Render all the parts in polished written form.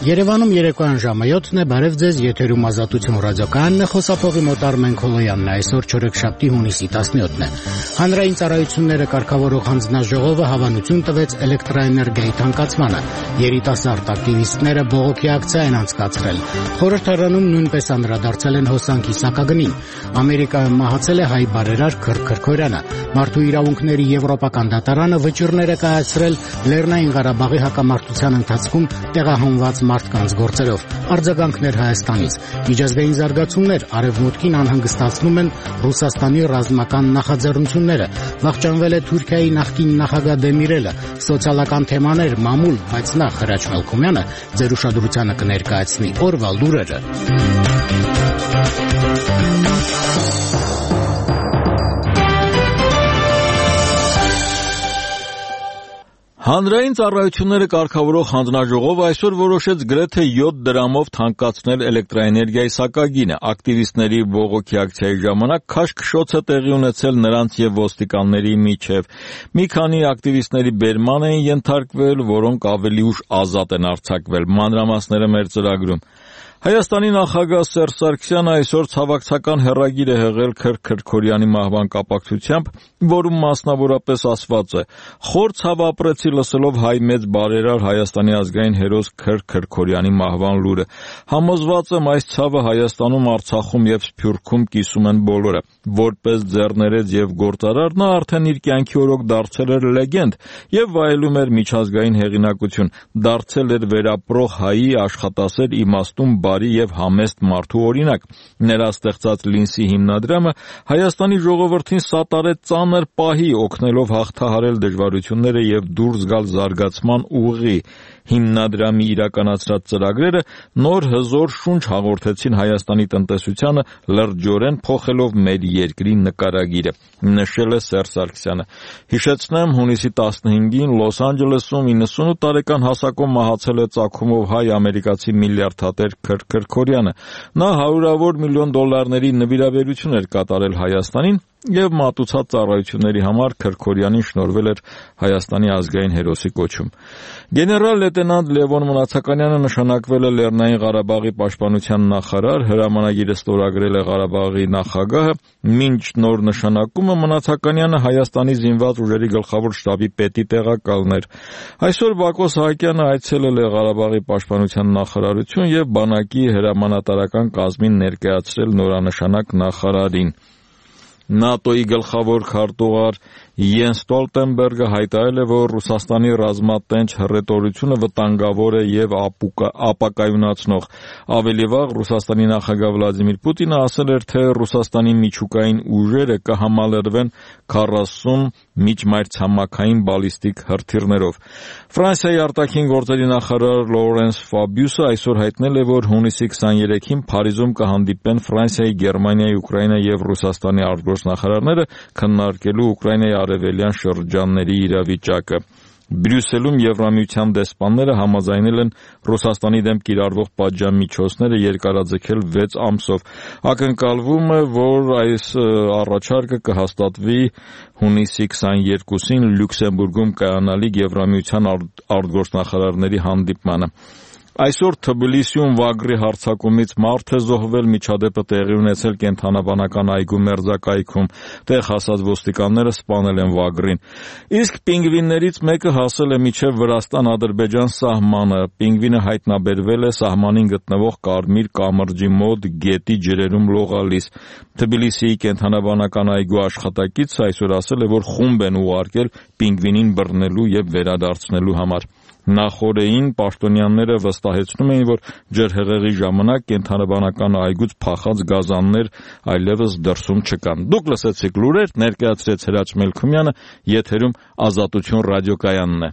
Երևանում երեկոյան ժամը 7-ն է, բարև ձեզ, եթերում Ազատություն ռադիոկայանն է, խոսափողի մոտար Մենքոլոյանն է, այսօր չորեքշաբթի հունիսի 17-ն է։ Հանրային ծառայությունները կարգավորող հանձնաժողովը հավանություն տվեց էլեկտրաէներգիայի թանկացմանը։ Երիտասարդ ակտիվիստները բողոքի ակցիա են անցկացրել։ Խորհրդարանում նույնպես անդրադարձել են հոսանքի սակագնին։ Ամերիկայում մահացել է հայ բարերար Քրք Քրքորյանը։ Մարդու իրավունքների եվրոպական դատարանը վճիռներ է կայացրել Լեռնային Ղարաբաղի հակամարտության ընթացքում տեղահանված մարդկանց գործերով։ Արձագանքներ Հայաստանից։ Միջազգային զարգացումներ Արևմուտքին անհանգստացնում են Ռուսաստանի ռազմական նախաձեռնությունները։ Վախճանվել է Թուրքիայի նախկին նախագահ Դեմիրելը։ Սոցիալական թեմաներ մամուլ, բայց նախ Հրաչ Մելքումյանը ձեր ուշադրությանը կներկայացնի օրվա լուրերը։ Հանրային ծառայությունները կարգավորող հանձնաժողովը այսօր որոշեց գրեթե 7 դրամով թանկացնել էլեկտրաէներգիայի սակագինը։ Ակտիվիստների բողոքի ակցիայի ժամանակ քաշքշոց է տեղի ունեցել նրանց եւ ոստիկանների միջև։ Մի քանի ակտիվիստների բերման են ենթարկվել, որոնք ավելի ուշ ազատ են արձակվել։ Մանրամասները մեր ծրագրում։ Հայաստանի նախագահ Սերժ Սարգսյանը այսօր ցավակցական հեռագիր է հղել Քրք Քրքորյանի մահվան կապակցությամբ, որում մասնավորապես ասված է. «Խոր ցավ ապրեցի լսելով հայ մեծ բարերար Հայաստանի ազգային հերոս Քրք Քրքորյանի մահվան լուրը։ Համոզված եմ այս ցավը Հայաստանում, Արցախում եւ Սփյուռքում կիսում են բոլորը։ Որպես ձեռներեց եւ գործարար նա արդեն իր կյանքի օրոք դարձել էր լեգենդ եւ վայելում էր միջազգային հեղինակություն, դարձել էր վերապրող հայի աշխատասեր իմաստուն բարի եւ համեստ մարդու օրինակ։ Նրա ստեղծած Լինսի հիմնադրամը Հայաստանի ժողովրդին սատարեց ծանր պահի, օգնելով հաղթահարել դժվարությունները եւ դուրս գալ զարգացման ուղի։ Հիմնադրամի իրականացրած ծրագրերը նոր հզոր շունչ հաղորդեցին Հայաստանի տնտեսությանը, լրջորեն փոխելով մեր երկրի նկարագիրը», նշել է Սերժ Սարգսյանը։ Հիշեցնեմ, հունիսի 15-ին Լոս Անջելեսում 98 տարեկան հասակում մահացել է ծագումով հայ ամերիկացի միլիարդատեր Քրք Քրքորյանը։ Նա $100 միլիոն նվիրաբերություն էր կատարել Հայաստանին եւ մատուցած ծառայությունների համար Քրքորյանին շնորհվել էր Հայաստանի ազգային հերոսի կոչում։ Գեներալ լեյտենանտ Լևոն Մնացականյանը նշանակվել է Լեռնային Ղարաբաղի պաշտպանության նախարար, հրամանագիրը ստորագրել է Ղարաբաղի նախագահը։ Մինչ նոր նշանակումը Մնացականյանը Հայաստանի զինված ուժերի գլխավոր շտաբի պետի տեղակալն էր։ Այսօր Բակո Սահակյանը այցելել է Ղարաբաղի պաշտպանության նախարարություն եւ բանակի հրամանատարական կազմին ներկայացրել նորանշանակ նախարարին։ ՆԱՏՕ-ի գլխավոր քարտուղար Յենս Ստոլտենբերգը հայտարարել է, որ Ռուսաստանի ռազմատենչ հռետորությունը վտանգավոր է եւ ապակայունացնող։ Ավելի վաղ Ռուսաստանի նախագահ Վլադիմիր Պուտինը ասել էր, թե Ռուսաստանի միջուկային ուժերը կհամալրվեն 40 միջմայրցամաքային բալիստիկ հրթիռներով։ Ֆրանսիայի արտաքին գործերի նախարար Լորենս Ֆաբյուսը այսօր հայտնել է, որ հունիսի 23-ին Փարիզում կհանդիպեն Ֆրանսիայի, Գերմանիայի, Ուկրաինայի եւ Ռուսաստանի արտգործնախարարները քննարկելու Ուկրաինայի արևելյան շրջանների իրավիճակը։ Բրյուսելում Եվրամիության դեսպանները համաձայնել են Ռուսաստանի դեմ կիրառվող պատժամիջոցները երկարաձգել 6 ամսով։ Ակնկալվում է, որ այս առաջարկը կհաստատվի հունիսի 22-ին Լյուքսեմբուրգում կայանալիք Եվրամիության արտգործնախարարների հանդիպմանը։ Այսօր Թբիլիսիում Վագրի հարձակումից մարդ է զոհվել, միջադեպը տեղի ունեցել կենդանաբանական այգու մերձակայքում, տեղ հասած ոստիկանները սպանել են Վագրին։ Իսկ պինգվիններից մեկը հասել է մինչև Վրաստան-Ադրբեջան սահմանը։ Պինգվինը հայտնաբերվել է սահմանին գտնվող Կարմիր կամրջի մոտ գետի ջրերում լողալիս։ Թբիլիսիի կենդանաբանական այգու աշխատակիցը այսօր ասել է, որ խումբ են ուղարկել պինգվինին բռնելու եւ վերադարձնելու համար։ Նախորդին պաշտոնյաները վստահեցնում էին, որ ջրհեղեղի ժամանակ կենդանաբանական այգուց փախած գազաններ այլևս դրսում չկան։ Դուք լսեցիք լուրեր, ներկայացրեց Հրաչ Մելքումյանը, եթերում Ազատություն ռադիոկայանն է։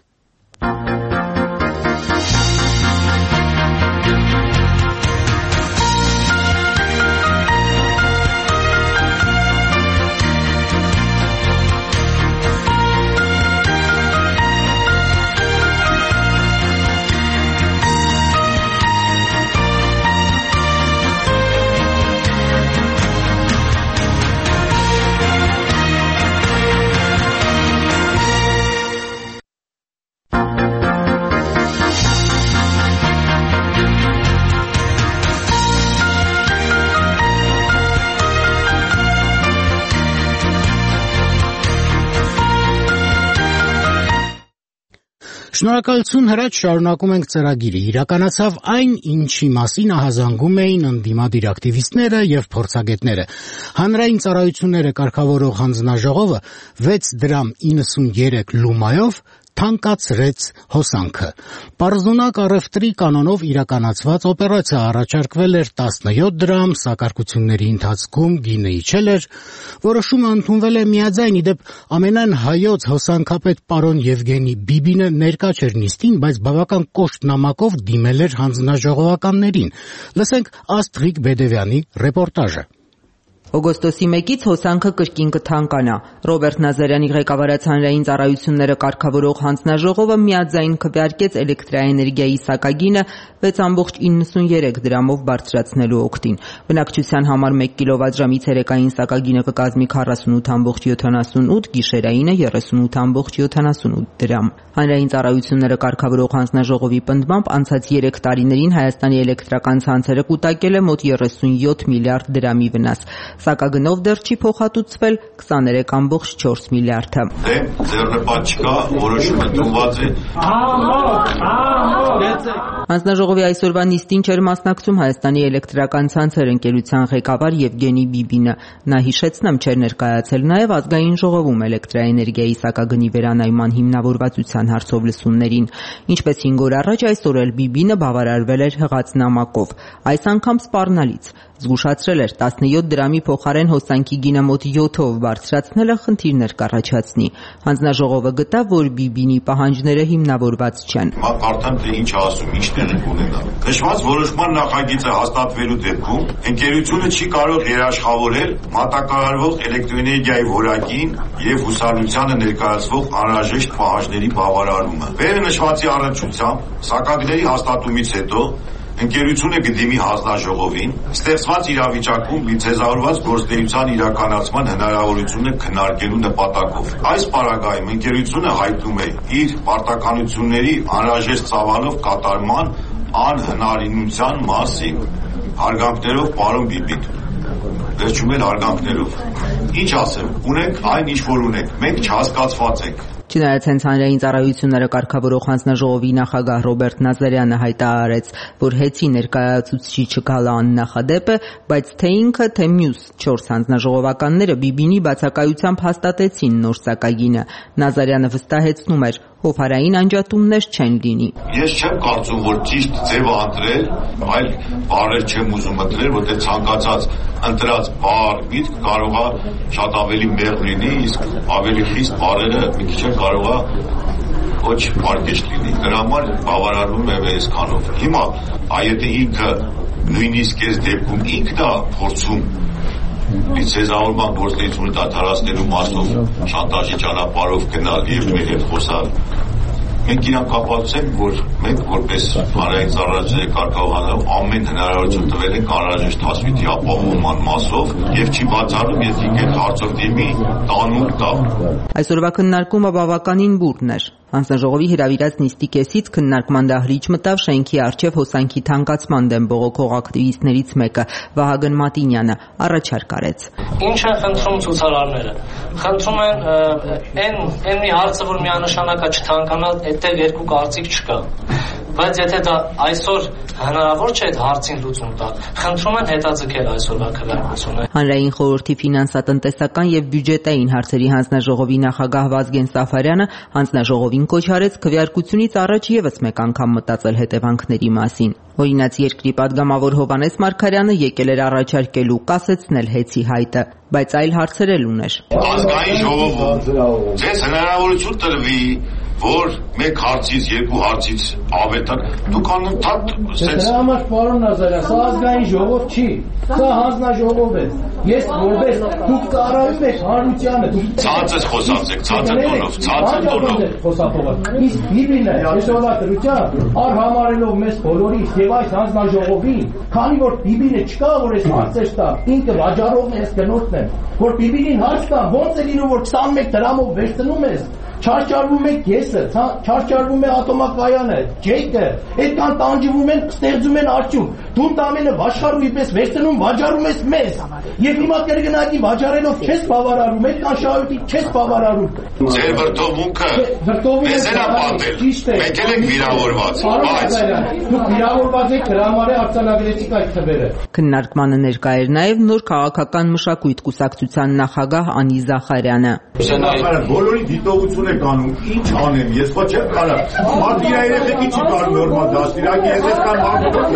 Շնորհակալություն Հրաչ, շարունակում ենք ծրագիրը։ Իրականացավ այն, ինչի մասին ահազանգում էին ընդդիմադիր ակտիվիստները եւ փորձագետները։ Հանրային ծառայությունները կարգավորող հանձնաժողովը 6 դրամ 93 լումայով թանկացրեց հոսանքը։ Պարզունակ առևտրի կանոնով իրականացված օպերացիա առաջարկվել էր 17 դրամ, սակարկությունների ընթացքում գինը իջել էր, որոշումը ընդունվել է միաձայն։ Իդեպ ամենայն հայոց հոսանքապետ պարոն Եվգենի Բիբինը ներկա չէր նիստին, բայց բավական կոշտ նամակով դիմել էր հանձնաժողովականներին։ Լսենք Աստրիկ Բեդևյանի ռեպորտաժը։ Օգոստոսի 1-ից հոսանքը կրկին կթանկանա։ Ռոբերտ Նազարյանի ղեկավարած հանրային ծառայությունները կարգավորող հանձնաժողովը միաձայն քվեարկեց էլեկտրաէներգիայի սակագինը 6.93 դրամով բարձրացնելու օգտին։ Բնակչության համար 1 կիլովատժամի ցերեկային սակագինը կկազմի 48.78, գիշերայինը 38.78 դրամ։ Հանրային ծառայությունները կարգավորող հանձնաժողովի պնդմամբ անցած 3 տարիներին Հայաստանի էլեկտրական ցանցերը կուտակել է մոտ 37 միլիարդ դրամի վնաս։ Սակագնով դեռ չի փոխհատուցվել 23.4 միլիարդը։ Ձեռնպատ չկա, որոշումը ընդունված է։ Հանձնաժողովի այսօրվա նիստին չէր մասնակցում Հայաստանի էլեկտրական ցանցեր ընկերության ղեկավար Եվգենի Բիբինը։ Նա հիշեցնեմ չէր ներկայացել նաև ազգային ժողովում էլեկտրաէներգիայի սակագնի վերանայման հիմնավորվածության հարցով լսումներին։ Ինչպես 5 օր առաջ, այսօր էլ Բիբինը բավարարվել էր հղած նամակով, այս անգամ սպառնալից։ Զգուշացրել էր 17 դրամի փոխարեն հոսանքի գինը մոտ 7-ով բարձրացնելը խնդիրներ կառաջացնի։ Հանձնաժողովը գտավ, որ Բիբինի պահանջները հիմնավորված չեն։ Կարդամ թե ինչ ասում, ինչ տեղի ունենա։ Նշված որոշման նախագիծը հաստատվելու դեպքում ընկերությունը չի կարող երաշխավորել մատակարարվող էլեկտրոէներգիայի որակին եւ հուսալությանը ներկայացվող անհրաժեշտ պահանջների բավարարումը։ Վերը նշվածի առնչությամբ սակագների հաստատումից հետո ընկերությունը կդիմի հանձնաժողովին ստեղծված իրավիճակում լիցենզավորված գործունեության իրականացման հնարավորությունը քննարկելու նպատակով։ Այս պարագայում ընկերությունը հայտնում է իր պարտականությունների անհրաժեշտ ծավալով կատարման անհնարինության մասին։ Հարգանքներով պարոն Բիբին։ Վերջում էլ հարգանքներով։ Ինչ ասեմ, ունենք այն ինչ որ ունենք, մենք չհասկացված ենք։ Չնայած հենց հանրային ծառայությունները կարգավորող հանձնաժողովի նախագահ Ռոբերտ Նազարյանը հայտարարեց, որ հեծի ներկայացուցիչի չգալը աննախադեպ է, բայց թե ինքը, թե մյուս 4 հանձնաժողովականները Բիբինի բացակայությամբ հաստատեցին նոր սակագինը։ Նազարյանը վստահեցնում էր, հովհարային անջատումներ չեն լինի։ Ես չեմ կարծում, որ ճիշտ ձևը ընտրել, այլ բառեր չեմ ուզում ընտրել, որտեղ ցանկացած ընտրած բառ միտք կարող է շատ ավելի մեղմ լինի, իսկ ավելի խիստ բառերը մի քիչ կարող է ոչ պարկեշտ լինի։ Դրա համար բավարարվում եմ այսքանով։ Հիմա եթե ինքը նույնիսկ այս դեպքում ինքն է փորձում լիցենզավորման գործունեությունը դադարեցնելու մասով շանտաժի ճանապարհով գնալ եւ մեր հետ խոսալ։ Մենք իրան կապացուցենք, որ մենք որպես հանրային ծառայությունների կարգավորող ամեն հնարավորություն տվել ենք անհրաժեշտ հասույթի ապահովման մասով եւ չի բացառում, եթե ինքը հարցով դիմի տանուկ տա։ Այսօրվա քննարկումը բավականին բուրն էր։ Հանձնաժողովի հրավիրած նիստի կեսից քննարկման դահլիճ մտավ շենքի առջև հոսանքի թանկացման դեմ բողոքող ակտիվիստներից մեկը՝ Վահագն Մատինյանը, առաջարկ արեց։ Ինչ են խնդրում ցուցարարները։ Խնդրում են այն մի հարցը, որ միանշանակ է չթանկանա, այդտեղ երկու կարծիք չկա։ Բայց եթե դա այսօր հնարավոր չէ այդ հարցին լուծում տալ, խնդրում են հետաձգել այսօրվա քննարկությունը։ Հանրային խորհրդի ֆինանսատնտեսական եւ բյուջետային հարցերի հանձնաժողովի նախագահ Վազգեն Սաֆարյանը հանձնաժողովին կոչ արեց քվեարկությունից առաջ եւս մեկ անգամ մտածել հետևանքների մասին։ Օրինաց երկրի падգամավոր Հովհաննես Մարգարյանը եկել էր առաջարկելու կասեցնել հեծի հայտը, բայց այլ հարցեր էլ ուներ։ Ազգային ժողովում ձեզ հնարավորություն տրվի, որ մեկ հարցից, երկու հարցից ավետար, դուք անընդհատ Դրա համար պարոն Նազարյան, սա ազգային ժողով չի, սա հանձնաժողով է։ Ես որպես դուք ծառայում եք հանրությանը, դուք ցածր խոսացեք, ցածր տոնով, ցածր տոնով։ Իսկ Բիբինը այսօրվա դրությամբ արհամարելով մեզ բոլորիս եւ այս հանձնաժողովին, քանի որ Բիբինը չկա, որ այս հարցեր տա, ինքը վաճառողն է, ես գնորդն եմ, որ Բիբինին հարց տա, ոնց է լինում, որ 21 դրամով վերցնում ես չարչարվում է կեսը, չարչարվում է ատոմակայանը, ջեյկը, այդքան տանջվում են, ստեղծում են արդյունք։ Դու ամենը վաշխառուի պես վերցնում, վաճառում ես մեզ։ Եվ հիմա կրկնակի վաճառելով չես բավարարում, այդքան շահույթի չես բավարարում։ Ձեր վրդովմունքը մեզ էլ է պատել։ Մենք էլ ենք վիրավորված, բայց դուք վիրավորված եք, դրա համար է արձանագրեցիք այդ թվերը։ Քննարկմանը ներկա էր նաև նոր քաղաքական մշակույթ կուսակցության նախագահ Անի Զախարյանը։ Բոլորի դիտողություն է կանում, ինչ անեմ, ես ոչ չեմ կարող։ Մարդիկ երեխեքի չի կարող նորմալ դաստիարակի, ես կան մարդիկ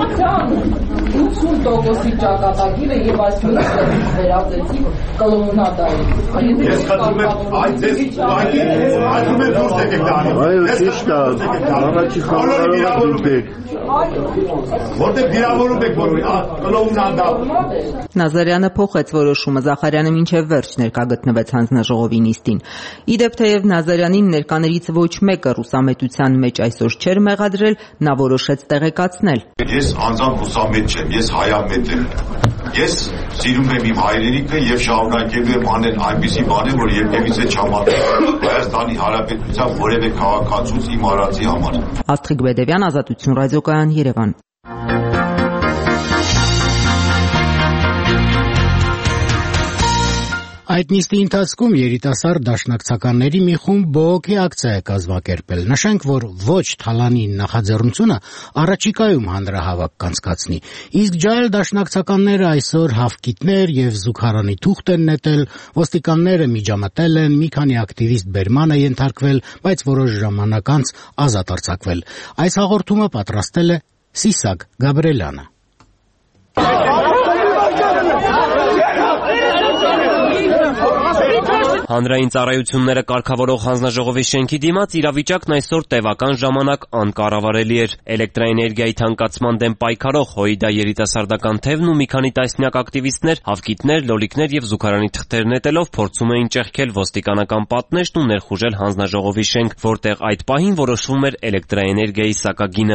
80%-ի ճակատագիրը եւ այս միսը վերածեցի կոլոմնադայի։ Ես խնդրում եմ այդ ձեզ ուղղակի այդում եմ դուրս եկեք դրանից։ Այո, ճիշտ է, առաջի խաղարարով դուք որտեղ վիրավորում եք բոլորի, կոլոմնադա։ Նազարյանը փոխեց որոշումը, Զախարյանը մինչև վերջ ներկա գտնվեց հանձնաժողովի նիստին։ Իդեպ թեև Նազարյանին ներկաներից ոչ մեկը ռուսամետության մեջ այսօր չէր մեղադրել, նա որոշեց տեղեկացնել։ Ես անձամբ ռուսամետ չեմ, ես հայամետ եմ։ Ես սիրում եմ իմ հայրենիքը եւ շարունակելու եմ անել այնպիսի բաներ, որ երբևիցե չամատեմ Հայաստանի Հանրապետության որևէ քաղաքացուց իմ արածի համար։ Աստղիկ Բեդևյան, Ազատություն ռադիոկայան, Երևան։ Այդ նիստի ընթացքում երիտասարդ դաշնակցականների մի խումբ բողոքի ակցիա է կազմակերպել։ Նշենք, որ ոչ Թալանի նախաձեռնությունը առաջիկայում հանրահավաք կանցկացնի։ Իսկ ջահել դաշնակցականները այսօր հավկիթներ եւ զուգարանի թուղթ են նետել, ոստիկանները միջամտել են, մի քանի ակտիվիստ բերման է ենթարկվել, բայց որոշ ժամանակ անց ազատ արձակվել։ Այս հաղորդումը պատրաստել է Սիսակ Գաբրելյանը։ Հանրային ծառայությունները կարգավորող հանձնաժողովի շենքի դիմաց իրավիճակն այսօր տևական ժամանակ անկառավարելի էր։ Էլեկտրաէներգիայի թանկացման դեմ պայքարող ՀՅԴ երիտասարդական թևն ու մի քանի տասնյակ ակտիվիստներ հավկիթներ, լոլիկներ եւ զուգարանի թղթեր նետելով փորձում էին ճեղքել ոստիկանական պատնեշն ու ներխուժել հանձնաժողովի շենք, որտեղ այդ պահին որոշվում էր էլեկտրաէներգիայի սակագինը։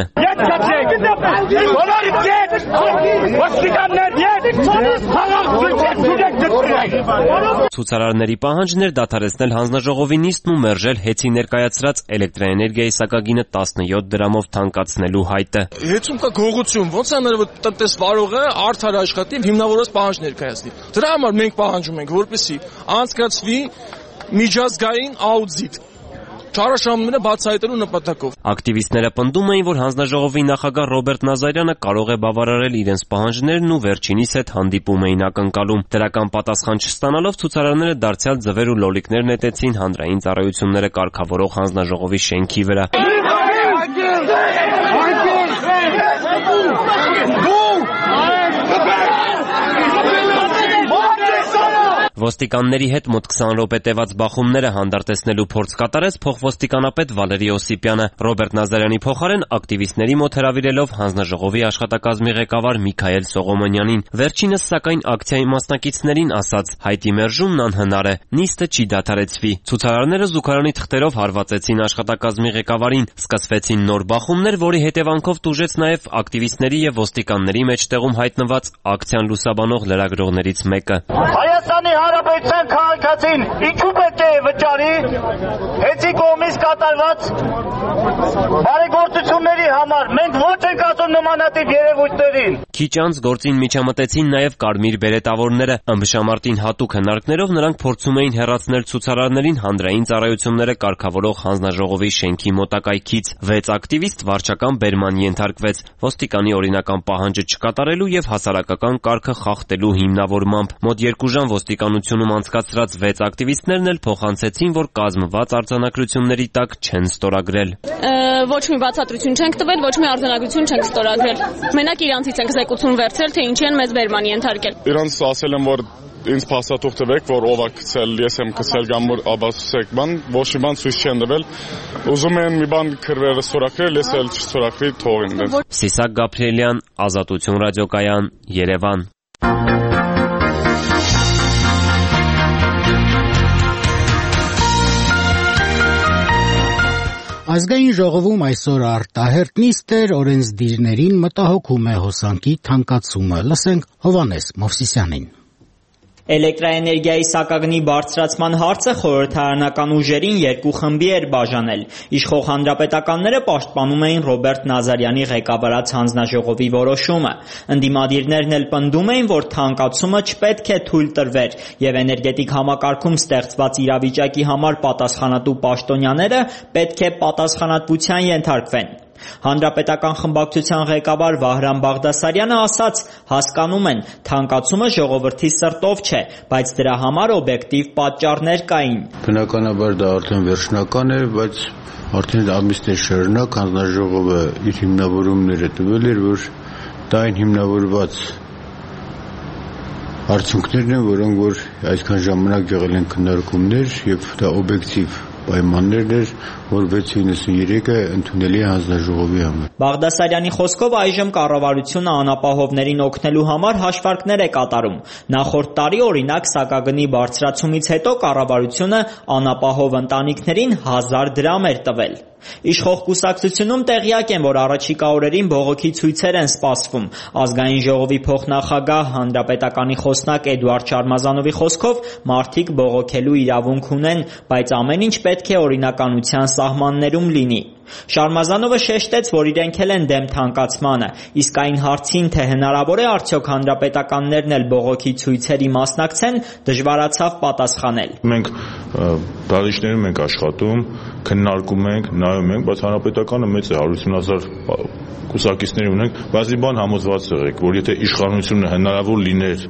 Ցուցարարների պահանջն էր դադարեցնել հանձնաժողովի նիստն ու մերժել հեծի ներկայացրած էլեկտրաէներգիայի սակագինը 17 դրամով թանկացնելու հայտը։ Հեծում կա գողություն, ո՞նց է հնարավոր տնտեսվարողը արդար աշխատի, հիմնավորված պահանջ ներկայացնի։ Դրա համար մենք պահանջում ենք, որպեսզի անցկացվի միջազգային աուդիտ չարաշահումները բացահայտելու նպատակով։ Ակտիվիստները պնդում էին, որ հանձնաժողովի նախագահ Ռոբերտ Նազարյանը կարող է բավարարել իրենց պահանջներն ու վերջինիս հետ հանդիպում էին ակնկալում։ Դրական պատասխան չստանալով ցուցարարները դարձյալ ձվեր ու լոլիկներ նետեցին հանրային ծառայությունները կարգավորող հանձնաժողովի շենքի վրա։ Ոստիկանների հետ մոտ 20 րոպե տևած բախումները հանդարտեցնելու փորձ կատարեց փոխոստիկանապետ Վալերի Օսիպյանը։ Ռոբերտ Նազարյանի փոխարեն ակտիվիստների մոտ հրավիրելով հանձնաժողովի աշխատակազմի ղեկավար Միքայել Սողոմոնյանին։ Վերջինս սակայն ակցիայի մասնակիցներին ասաց. հայտի մերժումն անհնար է, նիստը չի դադարեցվի։ Ցուցարարները զուգարանի թղթերով հարվածեցին աշխատակազմի ղեկավարին։ Սկսվեցին նոր բախումներ, որի հետևանքով տուժեց նաև ակտիվիստների եւ ոստիկանների մեջտեղում հայտնված ակցիան լուսաբանող լրագրողներից մեկը։ Հայաստանի Հանրապետության քաղաքացին ինչու պետք է վճարի հեծի կողմից կատարված բարեգործությունների համար։ Մենք ոչ ենք ասում նմանատիպ երևույթներին։ Քիչ անց գործին միջամտեցին նաև կարմիր բերետավորները։ Ըմբշամարտին հատուկ հնարքներով նրանք փորձում էին հեռացնել ցուցարարներին հանրային ծառայությունները կարգավորող հանձնաժողովի շենքի մոտակայքից։ 6 ակտիվիստ վարչական բերման ենթարկվեց ոստիկանի օրինական պահանջը չկատարելու եւ հասարակական կարգը խախտելու հիմնավորմամբ։ Մոտ 2 ժամ ոստիկանությունում անցկացրած 6 ակտիվիստներն էլ փոխանցեցին, որ կազմված արձանագրությունների տակ չեն ստորագրել։ Ոչ մի բացատրություն չենք տվել, ոչ մի արձանագրություն չենք ստորագրել։ Մենակ իրանցից ենք զեկուցում վերցրել, թե ինչի են մեզ բերման ենթարկել։ Իրանց ասել եմ, որ ինձ փաստաթուղթ տվեք, որ ով է գցել, ես եմ գցել կամ աբասուսեք բան, ոչ մի բան ցույց չեն տվել։ Ուզում են մի բան քրվերը ստորագրել, ես էլ չստորագրի թողին դες։ Սիսակ Գաբրելյան, Ազատություն ռադիոկայան, Երևան։ Ազգային ժողովում այսօր արտահերտ նիստ էր, օրենսդիրներին մտահոգում է հոսանքի թանկացումը։ Լսենք Հովհաննես Մովսիսյանին։ Էլեկտրաէներգիայի սակագնի բարձրացման հարցը խորհրդարանական ուժերին երկու խմբի էր բաժանել։ Իշխող հանրապետականները պաշտպանում էին Ռոբերտ Նազարյանի ղեկավարած հանձնաժողովի որոշումը։ Ընդդիմադիրներն էլ պնդում էին, որ թանկացումը չպետք է թույլ տրվեր եւ էներգետիկ համակարգում ստեղծված իրավիճակի համար պատասխանատու պաշտոնյաները պետք է պատասխանատվության ենթարկվեն։ Հանրապետական խմբակցության ղեկավար Վահրամ Բաղդասարյանը ասաց, հասկանում են, թանկացումը ժողովրդի սրտով չէ, բայց դրա համար օբյեկտիվ պատճառներ կային։ Բնականաբար դա արդեն վերջնական է, բայց արդեն ամիսներ շարունակ հանձնաժողովը իր հիմնավորումները տվել էր, որ դա այն հիմնավորված արդյունքներն են, որոնք որ այսքան ժամանակ եղել են քննարկումներ եւ դա օբյեկտիվ պայմաններն էր, որ 693-ը ընդունելի է հանձնաժողովի համար։ Բաղդասարյանի խոսքով այժմ կառավարությունը անապահովներին օգնելու համար հաշվարկներ է կատարում։ Նախորդ տարի օրինակ սակագնի բարձրացումից հետո կառավարությունը անապահով ընտանիքներին 1000 դրամ էր տվել։ Իշխող կուսակցությունում տեղյակ են, որ առաջիկա օրերին բողոքի ցույցեր են սպասվում։ Ազգային ժողովի փոխնախագահ հանրապետականի խոսնակ Էդուարդ Շարմազանովի խոսքով մարդիկ բողոքելու իրավունք ունեն, բայց ամեն ինչ պետք է օրինականության սահմաններում լինի։ Շարմազանովը շեշտեց, որ իրենք էլ են դեմ թանկացմանը, իսկ այն հարցին, թե հնարավոր է արդյոք հանրապետականներն էլ բողոքի ցույցերի մասնակցեն, դժվարացավ պատասխանել։ Մենք դահլիճներում ենք աշխատում, քննարկում ենք, նայում ենք, բայց հանրապետականը մեծ է, 150,000 կուսակիցներ ունենք, բայց մի բան համոզված եղեք, որ եթե իշխանությունը հնարավոր լիներ,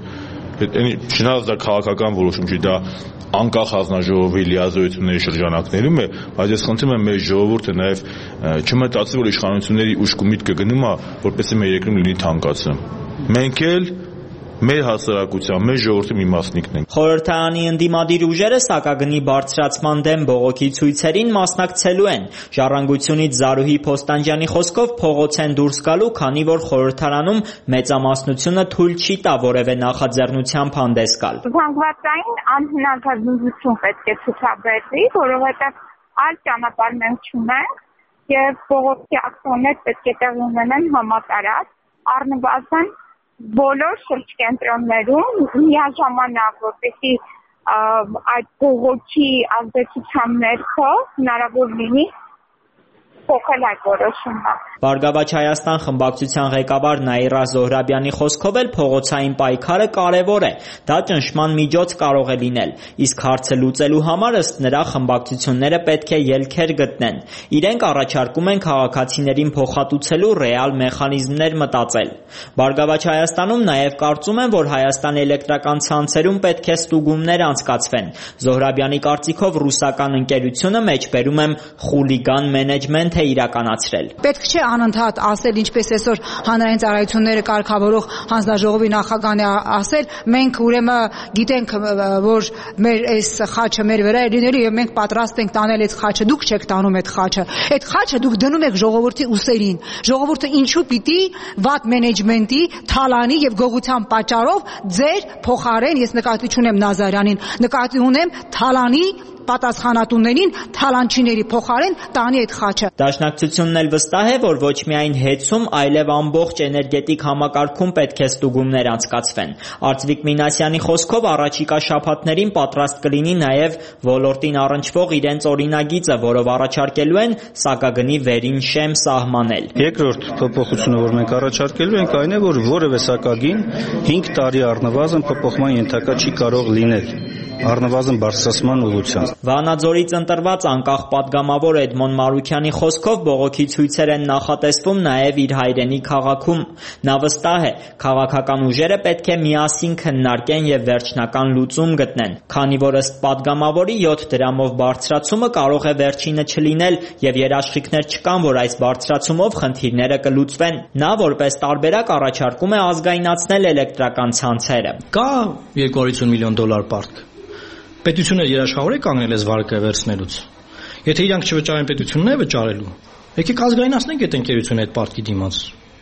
չնայած դա քաղաքական որոշում չի, դա անկախ հանձնաժողովի լիազորությունների շրջանակներում է, բայց ես խնդրում եմ մեր ժողովուրդը նաև չմտածի, որ իշխանությունների ուշք ու միտքը գնում է, որպեսզի մեր երկրում լինի թանկացում։ Մենք էլ մեր հասարակության, մեր ժողովրդի մի մասնիկն ենք։ Խորհրդարանի ընդդիմադիր ուժերը սակագնի բարձրացման դեմ բողոքի ցույցերին մասնակցելու են։ Ժառանգությունից Զարուհի Փոստանջյանի խոսքով փողոց են դուրս գալու, քանի որ խորհրդարանում մեծամասնությունը թույլ չի տա որևէ նախաձեռնությամբ հանդես գալ։ Զանգվածային անհնարինություն պետք է ցուցաբերվի, որովհետև այլ ճանապարհ մենք չունենք եւ բողոքի ակցիաներ պետք է տեղի ունենան համատարած, առնվազն բոլոր շրջկենտրոններում միաժամանակ, որպեսզի այդ բողոքի ազդեցության ներքո հնարավոր լինի փոխել այդ որոշումը։ Բարգավաճ Հայաստան խմբակցության ղեկավար Նաիրա Զոհրաբյանի խոսքով էլ փողոցային պայքարը կարևոր է, դա ճնշման միջոց կարող է լինել, իսկ հարցը լուծելու համար ըստ նրա խմբակցությունները պետք է ելքեր գտնեն։ Իրենք առաջարկում են քաղաքացիներին փոխհատուցելու ռեալ մեխանիզմներ մտածել։ Բարգավաճ Հայաստանում նաև կարծում են, որ Հայաստան էլեկտրական ցանցերում պետք է ստուգումներ անցկացվեն։ Զոհրաբյանի կարծիքով ռուսական ընկերությունը մեջբերում եմ խուլիգան մենեջմենտ է իրականացրել։ Պետք չէ անընդհատ ասել, ինչպես այսօր հանրային ծառայությունները կարգավորող հանձնաժողովի նախագահն է ասել, մենք ուրեմն գիտենք, որ մեր այս խաչը մեր վրա է լինելու եւ մենք պատրաստ ենք տանել այդ խաչը, դուք չեք տանում այդ խաչը։ Այդ խաչը դուք դնում եք ժողովրդի ուսերին։ Ժողովուրդը ինչու պիտի վատ մենեջմենտի, թալանի եւ գողության պատճառով ձեր փոխարեն, ես նկատի չունեմ Նազարյանին, նկատի ունեմ թալանի պատասխանատուներին, թալանչիների փոխարեն տանի այդ խաչը։ Դաշնակցությունն էլ վստահ է, որ ոչ միայն հեծում, այլև ամբողջ էներգետիկ համակարգում պետք է ստուգումներ անցկացվեն։ Արծվիկ Մինասյանի խոսքով առաջիկա շաբաթներին պատրաստ կլինի նաև ոլորտին առնչվող իրենց օրինագիծը, որով առաջարկելու են սակագնի վերին շեմ սահմանել։ Երկրորդ փոփոխությունը, որ մենք առաջարկելու ենք, այն է, որ որևէ սակագին 5 տարի առնվազն փոփոխման ենթակա չի կարող լինել։ Առնվազն բարձրացման ուղղությամբ։ Վանաձորից ընտրված անկախ պատգամավոր Էդմոն Մարուքյանի խոսքով բողոքի ցույցեր են նախատեսվում նաև իր հայրենի քաղաքում։ Նա վստահ է, քաղաքական ուժերը պետք է միասին քննարկեն եւ վերջնական լուծում գտնեն, քանի որ ըստ պատգամավորի 7 դրամով բարձրացումը կարող է վերջինը չլինել եւ երաշխիքներ չկան, որ այս բարձրացումով խնդիրները կլուծվեն։ Նա որպես տարբերակ առաջարկում է ազգայնացնել էլեկտրական ցանցերը։ Կա $250 միլիոն պարտք։ Պետությունը երաշխավոր է կանգնել այս վարկը վերցնելուց։ Եթե իրանք չվճարեն, պետությունն է վճարելու։ Եկեք ազգայնացնենք այդ ընկերությունը այդ պարտքի դիմաց։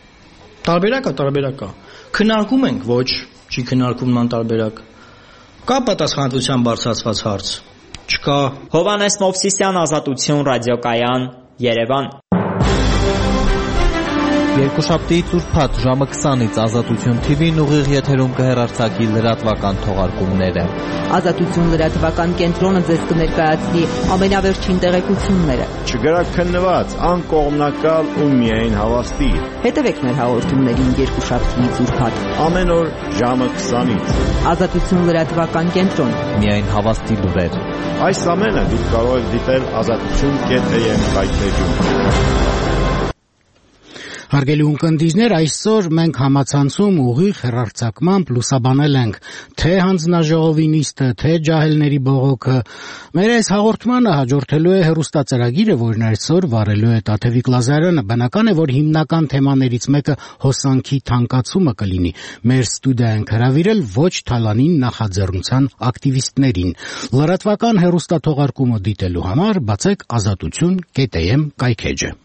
Տարբերակ է։ Քննարկում ենք, ոչ, չի քննարկում անտարբերակ։ Կա պատասխանատվության բարձրացված հարց։ Չկա։ Հովհաննես Մովսիսյան, Ազատություն, ռադիոկայան, Երևան։ Երկուշաբթի ծուրփաթ ժամը 20-ից Ազատություն TV-ն ուղիղ եթերում կհեռարձակի լրատվական թողարկումները։ Ազատություն լրատվական կենտրոնը ձեզ կներկայացնի ամենավերջին տեղեկությունները։ Չգրակ քննված, անկողմնակալ ու միայն հավաստի։ Հետևեք մեր հաղորդումներին երկուշաբթի ծուրփաթ ամեն օր ժամը 20-ից։ Ազատություն լրատվական կենտրոն, միայն հավաստի լուրեր։ Այս ամենը դուք կարող եք դիտել azatutun.am վայրէջում։ Հարգելի ունկնդիրներ, այսօր մենք համացանցում ուղիղ հեռարձակմամբ լուսաբանել ենք թե հանձնաժողովի նիստը, թե ջահելների բողոքը։ Մեր այս հաղորդմանը հաջորդելու է հեռուստածրագիրը, որն այսօր վարելու է Տաթևիկ Լազարյանը։ Բնական է, որ հիմնական թեմաներից մեկը հոսանքի թանկացումը կլինի։ Մեր ստուդիա ենք հրավիրել ոչ թալանին նախաձեռնության ակտիվիստներին։ Լրատվական հեռուստաթողարկումը դիտելու համար բացեք azatutun.am կայքէջը։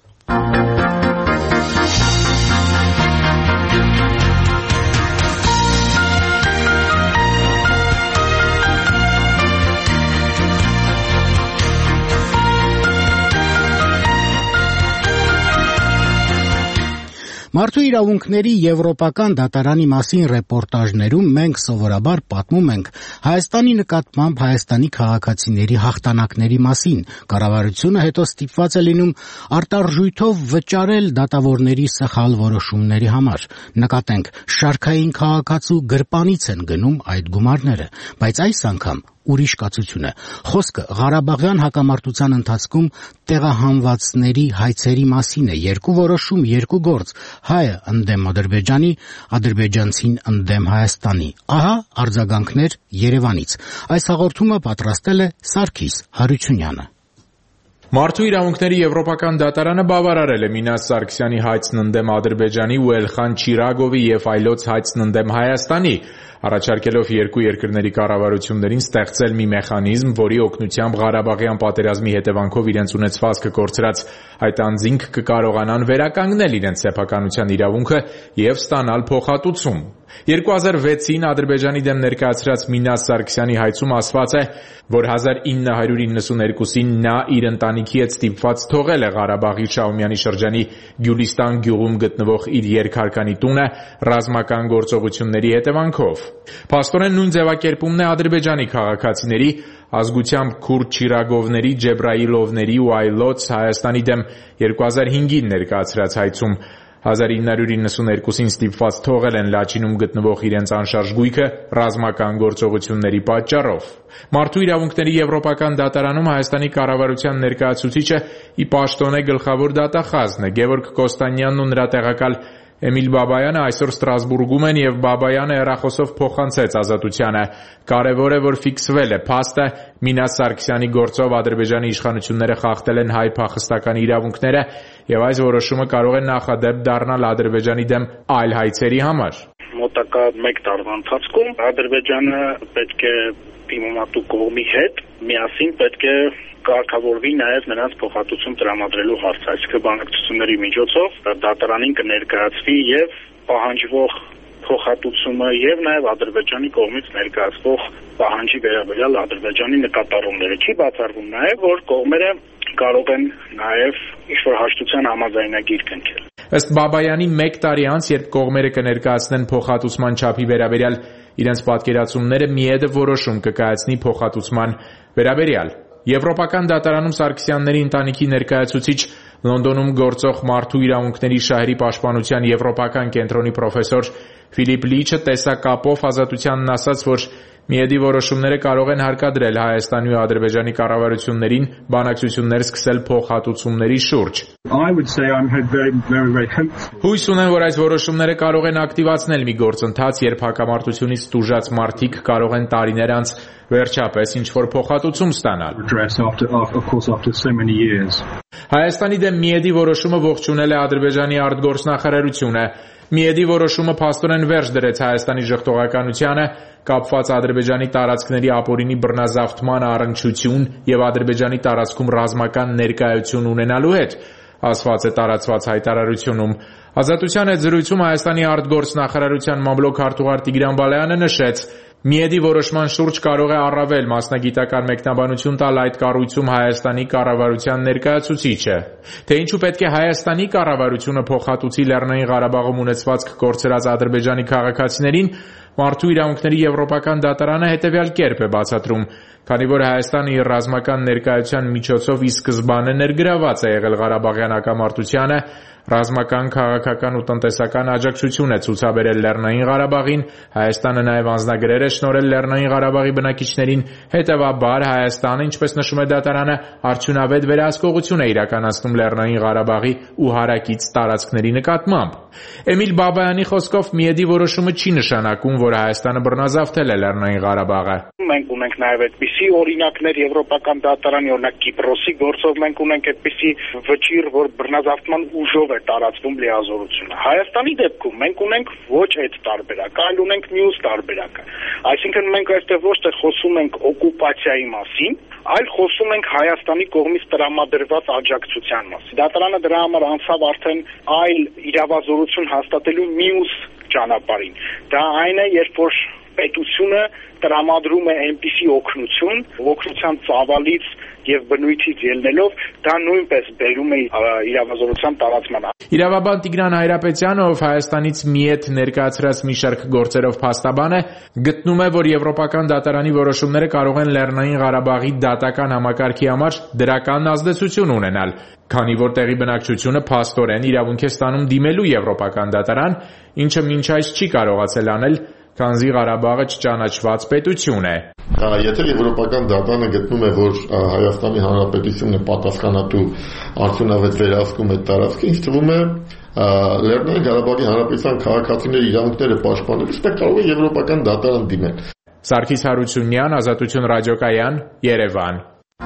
Մարդու իրավունքների եվրոպական դատարանի մասին ռեպորտաժներում մենք սովորաբար պատմում ենք Հայաստանի նկատմամբ Հայաստանի քաղաքացիների հաղթանակների մասին։ Կառավարությունը հետո ստիպված է լինում արտարժույթով վճարել դատավորների սխալ որոշումների համար։ Նկատենք, շարքային քաղաքացու գրպանից են գնում այդ գումարները, բայց այս անգամ ուրիշ կացություն է։ Խոսքը Ղարաբաղյան հակամարտության ընթացքում տեղահանվածների հայցերի մասին է։ Երկու որոշում, երկու գործ։ Հայը ընդդեմ Ադրբեջանի, ադրբեջանցին ընդդեմ Հայաստանի։ Ահա արձագանքներ Երևանից։ Այս հաղորդումը պատրաստել է Սարգիս Հարությունյանը։ Մարդու իրավունքների եվրոպական դատարանը բավարարել է Մինաս Սարգսյանի հայցն ընդդեմ Ադրբեջանի ու Էլխան Չիրագովի եւ այլոց հայցն ընդդեմ Հայաստանի, առաջարկելով երկու երկրների կառավարություններին ստեղծել մի մեխանիզմ, որի օգնությամբ Ղարաբաղյան պատերազմի հետևանքով իրենց ունեցվածքը կորցրած այդ անձինք կկարողանան վերականգնել իրենց սեփականության իրավունքը եւ ստանալ փոխհատուցում։ 2006-ին Ադրբեջանի դեմ ներկայացրած Մինաս Սարգսյանի հայցում ասված է, որ 1992-ին նա իր ընտանիքի հետ ստիպված թողել է Ղարաբաղի Շահումյանի շրջանի Գյուլիստան գյուղում գտնվող իր երկհարկանի տունը ռազմական գործողությունների հետևանքով։ Փաստորեն նույն ձևակերպումն է Ադրբեջանի քաղաքացիների, ազգությամբ քուրդ Չիրագովների, Ջեբրայիլովների ու այլոց Հայաստանի դեմ 2005-ին ներկայացրած հայցում 1992-ին ստիպված թողել են Լաչինում գտնվող իրենց անշարժ գույքը ռազմական գործողությունների պատճառով։ Մարդու իրավունքների եվրոպական դատարանում Հայաստանի կառավարության ներկայացուցիչը ի պաշտոնե գլխավոր դատախազն է։ Գևորգ Կոստանյանն ու նրա տեղակալ Էմիլ Բաբայանը այսօր Ստրասբուրգում են եւ Բաբայանը հեռախոսով փոխանցեց Ազատությանը։ Կարևոր է, որ ֆիքսվել է փաստը, Մինաս Սարգսյանի գործով Ադրբեջանի իշխանությունները խախտել են հայ փախստական իրավունքները եւ այս որոշումը կարող է նախադեպ դառնալ Ադրբեջանի դեմ այլ հայցերի համար։ Մոտակա 1 տարվա ընթացքում Ադրբեջանը պետք է դիմումատու կողմի հետ միասին պետք է կարգավորվի նաև նրանց փոխհատուցում տրամադրելու հարցը, այսինքն բանակցությունների միջոցով դատարանին կներկայացվի եւ պահանջվող փոխհատուցումը եւ նաև Ադրբեջանի կողմից ներկայացվող պահանջի վերաբերյալ Ադրբեջանի նկատառումները։ Չի բացառվում նաև, որ կողմերը կարող են նաև ինչ-որ հաշտության համաձայնագիր կնքել։ Ըստ Բաբայանի 1 տարի անց, երբ կողմերը կներկայացնեն փոխհատուցման չափի վերաբերյալ իրենց պատկերացումները, միեդը որոշում կկայացնի փոխհատուցման վերաբերյալ։ Եվրոպական դատարանում Սարգսյանների ընտանիքի ներկայացուցիչ, Լոնդոնում գործող մարդու իրավունքների շահերի պաշտպանության եվրոպական կենտրոնի պրոֆեսոր Ֆիլիպ Լիչը տեսակապով Ազատությանն ասաց, որ միեդի որոշումները կարող են հարկադրել Հայաստանի ու Ադրբեջանի կառավարություններին բանակցություններ սկսել փոխհատուցումների շուրջ։ Հույս ունեմ, որ այս որոշումները կարող են ակտիվացնել մի գործընթաց, երբ հակամարտությունից տուժած մարդիկ կարող են տարիներ անց վերջապես ինչ-որ փոխհատուցում ստանալ։ Հայաստանի դեմ միեդի որոշումը ողջունել է Ադրբեջանի արտգործնախարարությունը։ Միեդի որոշումը փաստորեն վերջ դրեց Հայաստանի ժխտողականությանը, կապված Ադրբեջանի տարածքների ապօրինի բռնազավթման առնչություն եւ Ադրբեջանի տարածքում ռազմական ներկայություն ունենալու հետ, ասված է տարածված հայտարարությունում։ Ազատության հետ զրույցում Հայաստանի արտգործնախարարության մամլոք քարտուղար Տիգրան Բալայանը նշեց, Միեդի որոշման շուրջ կարող է առավել մասնագիտական մեկնաբանություն տալ այդ կառույցում Հայաստանի կառավարության ներկայացուցիչը։ Թե ինչու պետք է Հայաստանի կառավարությունը փոխհատուցի Լեռնային Ղարաբաղում ունեցվածք կորցրած Ադրբեջանի քաղաքացիներին, Մարդու իրավունքների եվրոպական դատարանը հետևյալ կերպ է բացատրում, քանի որ Հայաստանը իր ռազմական ներկայության միջոցով ի սկզբանե ներգրավված է եղել Ղարաբաղյան հակամարտությանը, ռազմական, քաղաքական ու տնտեսական աջակցություն է ցուցաբերել Լեռնային Ղարաբաղին, Հայաստանը նաև անձնագրեր է շնորհել Լեռնային Ղարաբաղի բնակիչներին, հետևաբար Հայաստանը, ինչպես նշում է դատարանը, արդյունավետ վերահսկողություն է իրականացնում Լեռնային Ղարաբաղի ու հարակից տարածքների նկատմամբ։ Էմիլ Բաբայանի խոսքով Միեդի որոշումը չի նշանակում, որ Հայաստանը բռնազավթել է Լեռնային Ղարաբաղը։ Մենք ունենք նաև այդպիսի օրինակներ Եվրոպական դատարանի, օրինակ Կիպրոսի գործով մենք ունենք այդպիսի վճիռ, որ բռնազավթման ուժով է տարածվում լիազորությունը։ Հայաստանի դեպքում մենք ունենք ոչ այդ տարբերակը, այլ ունենք մյուս տարբերակը։ Այսինքն մենք այստեղ ոչ թե խոսում ենք օկուպացիայի մասին, այլ խոսում ենք Հայաստանի կողմից տրամադրված աջակցության մասին։ Դատարանը դրա համար անցավ արդեն այլ իրավազորություն հաստատելու մյուս ճանապարհին։ Դա այն է, երբ որ պետությունը տրամադրում է այնպիսի օգնության ծավալից եւ բնույթից ելնելով, դա նույնպես բերում է իրավազորության տարածման։ Իրավաբան Տիգրան Հայրապետյանը, ով Հայաստանից Միեդ ներկայացրած մի շարք գործերով փաստաբան է, գտնում է, որ Եվրոպական դատարանի որոշումները կարող են Լեռնային Ղարաբաղի դատական համակարգի համար դրական ազդեցություն ունենալ, քանի որ տեղի բնակչությունը փաստորեն իրավունք է ստանում դիմելու Եվրոպական դատարան, ինչը մինչ այս չի կարողացել անել, քանզի Ղարաբաղը չճանաչված պետություն է։ Եթե Եվրոպական դատարանը գտնում է, որ Հայաստանի Հանրապետությունն է պատասխանատու արդյունավետ վերահսկում այդ տարածքը, ինձ թվում է Լեռնային Ղարաբաղի Հանրապետության քաղաքացիների իրավունքները պաշտպանելուց պետք կարող է Եվրոպական դատարան դիմել։ Սարգիս Հարությունյան, Ազատություն ռադիոկայան, Երևան։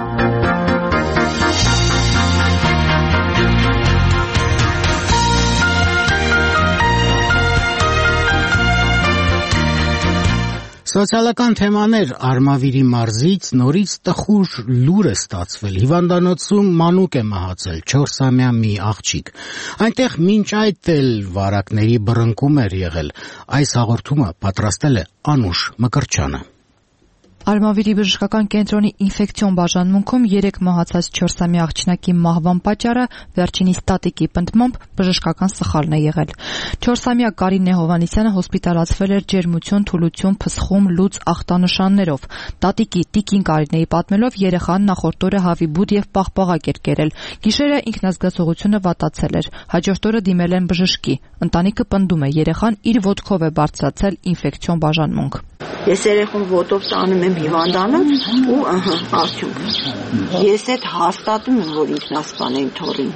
Սոցիալական թեմաներ Արմավիրի մարզից նորից տխուր լուր է ստացվել։ Հիվանդանոցում մանուկ է մահացել 4-ամյա մի աղջիկ։ Այնտեղ մինչ այդ էլ վարակների բռնկում էր եղել։ Այս հաղորդումը պատրաստել է Անուշ Մկրտչյանը։ Արմավիրի բժշկական կենտրոնի ինֆեկցիոն բաժանմունքում 3 մահացած 4-ամյա աղջնակի մահվան պատճառը վերջինիս տատիկի պնդմամբ բժշկական սխալն է եղել։ 4-ամյա Կարինե Հովհաննիսյանը հոսպիտալացվել էր ջերմություն, թուլություն, փսխում, լուծ ախտանշաններով։ Տատիկի Տիկին Կարինեի պատմելով երեխան նախորդ օրը հավիբուտ եւ պաղպաղակ էր կերել։ Գիշերը ինքնազգացողությունը վատացել էր։ Հաջորդ օրը դիմել են բժշկի։ Ընտանիքը պնդում է, երեխան իր ոտքով է բարձրացել ինֆեկցիոն բաժանմունք։ Ես երեխուն ոտով տանում եմ հիվանդանոց ու արդյունք։ Ես այդ հաստատում եմ, որ ինքնասպանեին թողին։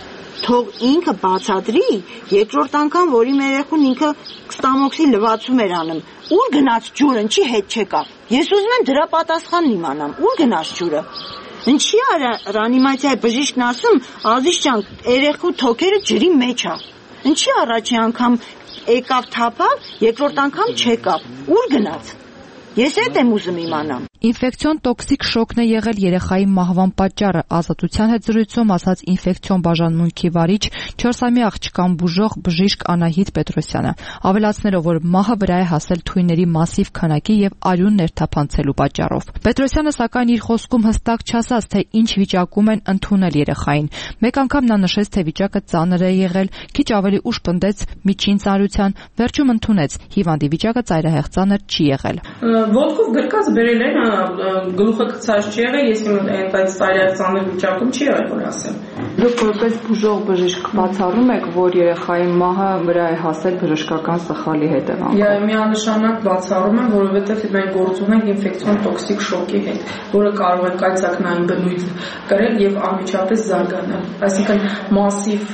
Թող ինքը բացատրի, երկրորդ անգամ, որ իմ երեխուն ինքը կստամոքսի լվացում էր անում։ Ուր գնաց ջուրը, ինչի հետ չեկավ։ Ես ուզում եմ դրա պատասխանն իմանամ։ Ուր գնաց ջուրը։ Ինչի ռեանիմացիայի բժիշկն ասում, Ազիզ ջան, երեխու թոքերը ջրի մեջ է։ Ինչի առաջի անգամ եկավ թափավ, երկրորդ անգամ չեկավ։ Ուր գնաց։ Ես այդ եմ ուզում իմանամ։ Ինֆեկցիոն տոքսիկ շոկն է եղել երեխայի մահվան պատճառը, Ազատության հետ զրույցում ասաց ինֆեկցիոն բաժանմունքի վարիչ 4-ամյա աղջկան բուժող բժիշկ Անահիտ Պետրոսյանը, ավելացնելով, որ մահը վրա է հասել թույների մասիվ քանակի եւ արյուն ներթափանցելու պատճառով։ Պետրոսյանը սակայն իր խոսքում հստակ չասաց, թե ինչ վիճակում են ընդունել երեխային։ Մեկ անգամ նա նշեց, թե վիճակը ծանր է եղել, քիչ ավելի ուշ պնդեց միջին ծանրության, վերջում ընդունեց, հիվանդի վիճակը ծայրահեղ ծանր չի եղել։ Ոտքով գրկած բերել են, գլուխը գցած չի եղել, ես իմ այնպես ծայրահեղ ծանր վիճակում չի եղել, որ ասեմ։ Դուք որպես բուժող բժիշկ բացառում եք, որ երեխայի մահը վրա է հասել բժշկական սխալի հետևանքով։ Միանշանակ բացառում եմ, որովհետև մենք գործում ենք ինֆեկցիոն տոքսիկ շոկի հետ, որը կարող է կայծակնային բնույթ կրել եւ անմիջապես զարգանալ։ Այսինքն մասիվ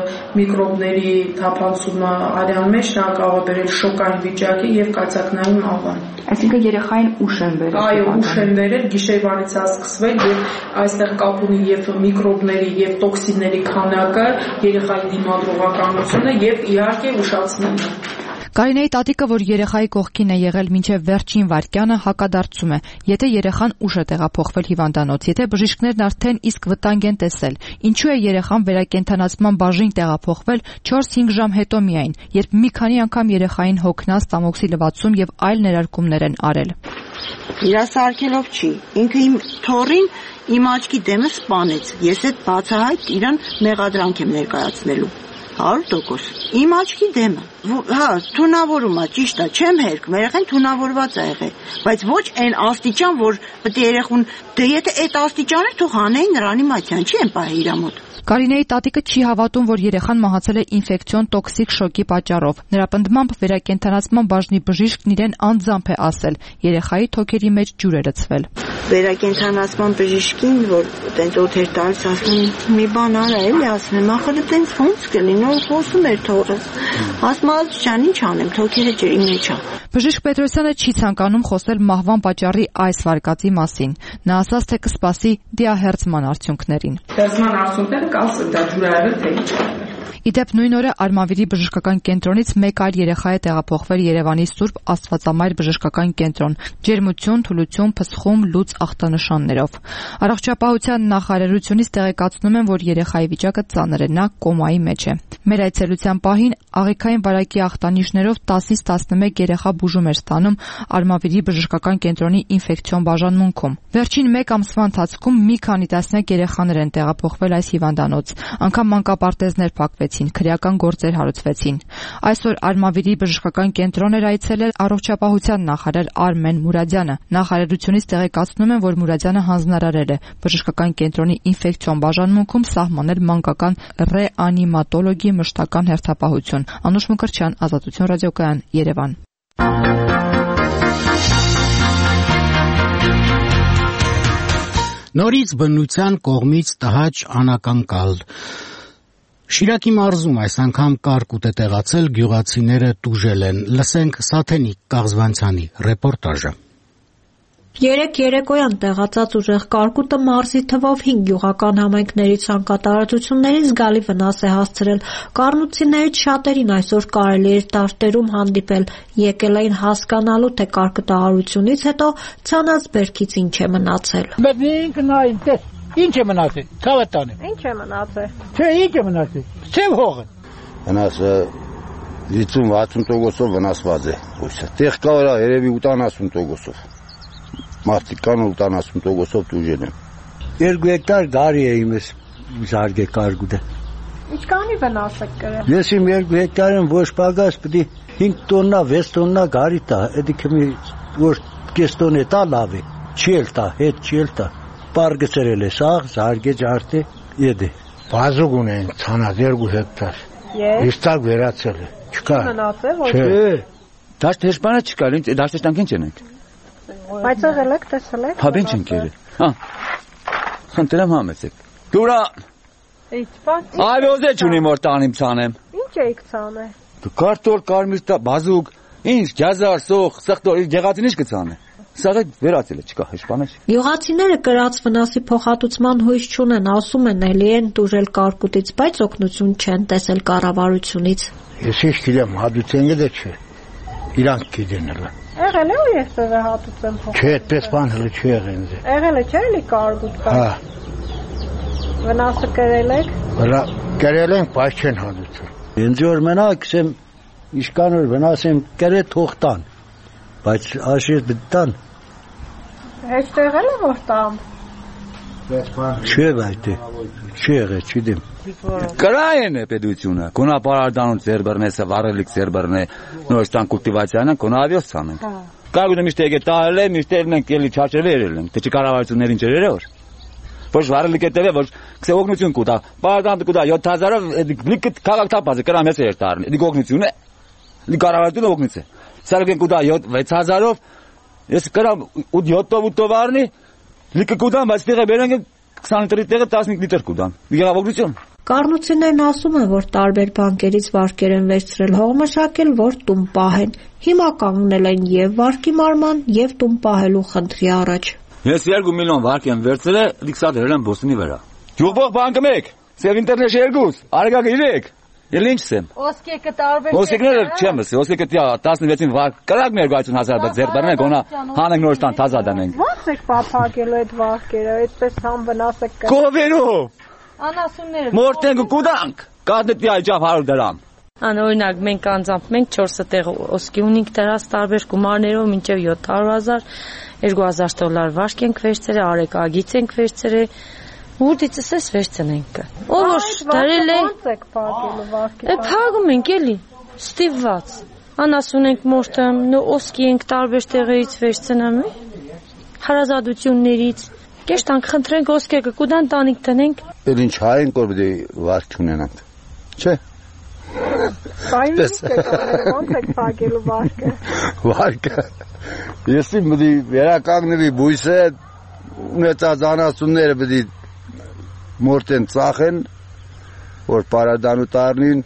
միկրոբների թափանցումը արյան մեջ նա կարող է բերել շոկային վիճակի եւ կայծակնային մահվան։ Այսինքն երեխային ուշ են բերել։ Այո, ուշ են բերել, գիշերվանից է սկսվել եւ այստեղ կապ ունի եւ միկրոբների եւ տոքսինների քանակը, երեխայի դիմադրողականությունը եւ իհարկե ուշացնելը։ Կարինեի տատիկը, որ երեխայի կողքին է եղել մինչև վերջին վայրկյանը, հակադարձում է. եթե երեխան ուշ է տեղափոխվել հիվանդանոց, եթե բժիշկներն արդեն իսկ վտանգ են տեսել, ինչու է երեխան վերակենդանացման բաժին տեղափոխվել 4-5 ժամ հետո միայն, երբ մի քանի անգամ երեխային հոգնած, տամոքսի լվացում եւ այլ ներարկումներ են արել։ Իրասարքելով չի, ինքը իմ թորին իմ աչքի դեմը սպանեց, ես այդ բացահայտ իրան մեղադրանք եմ ներկայացնելու։ 100%։ Իմ աչքի դեմը։ Հա, թունավորում է, ճիշտ է, չեմ հերքում, երեխան թունավորված է եղել, բայց ոչ այն աստիճան, որ պետք է երեխուն, դե եթե այդ աստիճանը թող անեին ռեանիմացիան, չի են պահի իր մոտ։ Կարինեի տատիկը չի հավատում, որ երեխան մահացել է ինֆեկցիոն տոքսիկ շոկի պատճառով։ Նրա պնդմամբ վերակենդանացման բաժնի բժիշկն իրեն անձամբ է ասել, երեխայի թոքերի մեջ ջուր է լցվել։ Վերակենդանացման բժիշկին, որ տենց օթեր տալիս, ասում մի բան արա էլի, ասում եմ, ախր տենց ոնց կլինի, նոր խոսում էր թողը։ Ասում ջան, ինչ անեմ, թոքերը ջրի մեջ է։ Բժիշկ Պետրոսյանը չի ցանկանում խոսել մահվան պատճառի այս վարկածի մասին։ Նա ասաց, թե կսպասի դիահերձման արդյունքներին։ Հերձման արդյունքները կասը դա ջուր է եղել, թե ինչ է եղել։ Իդեպ նույն օրը Արմավիրի բժշկական կենտրոնից մեկ այլ երեխա է տեղափոխվել Երևանի Սուրբ Աստվածամայր բժշկական կենտրոն՝ ջերմություն, թուլություն, փսխում, լուծ ախտանշաններով։ Առողջապահության նախարարությունից տեղեկացնում են, որ երեխայի վիճակը ծանր է, նա կոմայի մեջ է։ Մեր այցելության պահին աղիքային վարակի ախտանիշներով 10-ից 11 երեխա բուժում էր ստանում Արմավիրի բժշկական կենտրոնի ինֆեկցիոն բաժանմունքում։ Վերջին 1 ամսվա ընթացքում մի քանի տասնյակ երեխաներ են տեղափոխվել այս հիվանդանոց, անգամ մանկապարտեզներ փակվեցին, քրեական գործեր հարուցվեցին։ Այսօր Արմավիրի բժշկական կենտրոն էր այցելել առողջապահության նախարար Արմեն Մուրադյանը։ Նախարարությունից տեղեկացնում են, որ Մուրադյանը հանձնարարել է բժշկական կենտրոնի ինֆեկցիոն բաժանմունքում սահմանել մանկական ռեանիմատոլոգի մշտական հերթապահություն։ Անուշ Մկրտչյան, Ազատություն ռադիոկայան, Երևան։ Նորից բնության կողմից տհաճ անակնկալ։ Շիրակի մարզում այս անգամ կարկուտ է տեղացել, գյուղացիները տուժել են։ Լսենք Սաթենիկ Կաղզվանցյանի ռեպորտաժը։ Երեկ երեկոյան տեղացած ուժեղ կարկուտը մարզի թվով 5 գյուղական համայնքների ցանկատարածություններին զգալի վնաս է հասցրել։ Կառնուցիներից շատերին այսօր կարելի էր տարտերում հանդիպել, եկել էին հասկանալու, թե կարկտահարությունից հետո ցանած բերքից ինչ է մնացել։ Ինչ է մնացել։ Ցավտանը։ Ինչ է մնացել։ Չէ, ինչ է մնացել։ Չեմ հողը։ Վնասը 50-60%-ով վնասված է։ Տեղ կարա երևի 80%-ով։ Մարդիկ կան 80%-ով տուժել են։ 2 հեկտար գարի է իմս զարգե կարկուտը։ Ինչքանի վնաս եք կրել։ Ես իմ 2 հեկտարին ոչ պագաս պետք է 5 տոննա, 6 տոննա գարի տա։ Էդի քմի որ կես տոնե տա լավ է։ Չի էլ տա, հետ չի էլ տա։ Պարգծրել է սաղ, զարգե ջարդե եդե։ Բազուկ ունեն ցանա 2 հեկտար։ Իստակ վերացել է։ Չկա։ Մնացել ոչ։ Չէ։ Դաշտ հերբանը չկա, դաշտը տանք ինչ են այդ։ Բայց եղել եք, տեսել եք։ Հա ինչ են կերել։ Հա։ Խնդրեմ համեցեք։ Դուրա։ Իչպա։ Այլոզե չունի որ տանիմ ցանեմ։ Ինչ էիք ցանել։ Կարտոլ, կարմիր, բազուկ, ինչ, գազար, սոխ, սխտոր, գեղացին ինչ կցանը։ Սա վերացել է, չկա, հաշվանես։ Գյուղացիները կրած վնասի փոխհատուցման հույս չունեն, ասում են էլի են տուժել կարկուտից, բայց օգնություն չեն տեսել կառավարությունից։ Ես ինչ գիտեմ, հատուցեն գիտե չէ։ Իրանք գիտեն հələ։ Եղել է ու ես ով է հատուցեմ փոխ։ Չէ, այդպես բան հələ չի եղել ինձ։ Եղել է չէ՞ էլի կարկուտ կա։ Հա։ Վնասը կրել եք։ Հələ կրել են, բայց չեն հատուցում։ Ինձ որ մենակ ասեմ, իշքան որ վնասեմ կրե թողտան, բայց աշիր դտան։ Հեշտ եղել է որ տամ։ Չէ, բայց չի եղել, չգիտեմ։ Կրային է պետությունը, կոնապարարդանոց ձեր բռնեսը, վառելիք ձեր բռնե, նոր ստան կուլտիվացիանը, կոնավիոս ցանենք։ Կարգուտը միշտ եկե տալ է, միշտ ենք էլի չաչել են, թե չկառավարություններին ջրերը որ։ Ոչ վառելիք է տվել, ոչ քսեօգնություն կուտա, բարդան կուտա 7000-ով, լիքը քաղաք թափած է, կրամ ես էր տարն, դի օգնություն է։ Դի կառավարությունը օգնից է։ Սարքեն կուտա 6000-ով, ես կրամ 7-ով առնի, լիքը կուտան, բայց տեղը բերենք 20 լիտրի տեղը 15 լիտր կուտան։ Եղավօգնություն։ Կառնություններն ասում են, որ տարբեր բանկերից վարկեր են վերցրել հողմշակել, որ տուն պահեն։ Հիմա կանգնել են եւ վարկի մարման, եւ տուն պահելու խնդրի առաջ։ Ես 2 միլիոն վարկ եմ վերցրել, դիքսա դրել եմ Բոստնի վրա։ Գյուղբող բանկը 1, Սև ինտերնետ 2, Արեգակը 3, Էլ ինչ եմ։ Ոսկեքը տարբեր։ Ոսկեները չեմ ասի, ոսկեքը 16-ին վար կրակ մեր 20000 բաց ձեր բռնենք, գոնա հանենք նոր տան թազա դանենք։ Ո՞նց եք փափակելու այդ վարկերը, այդպես համ վնասը կա։ Կովերով։ Անասունները։ Մորտենք ու կուդանք։ Կազմի այջավ 100 դրամ։ Անօրինակ մենք անձամբ մենք 4 տեղ ոսկի ունենք դրած տարբեր գումարներով մինչև 700,000 $2000 վարկ ենք վերցրել, արեկագից ենք վերցրել, ուդիցս էս վերցնենք։ Ո՞ր դարել է։ Ո՞նց եք փակելու վարկի։ Փակում ենք էլի, ստիպված։ Անասուն ենք մորտում, ոսկի ենք տարբեր տեղերից վերցնում, հարազատություններից։ Կեշտանք խնդրենք ոսկեը կուդան տանիք տնենք։ Էլ ինչ հայ ենք որ դե վարկ չունենանք։ Չէ։ Բայց ո՞նց եք փակելու վարկը։ Վարկը։ Եսի մդի վերականգնվի բույսը ունեցած անասունները բդի մորտեն ծախեն որ պարադանու տարնին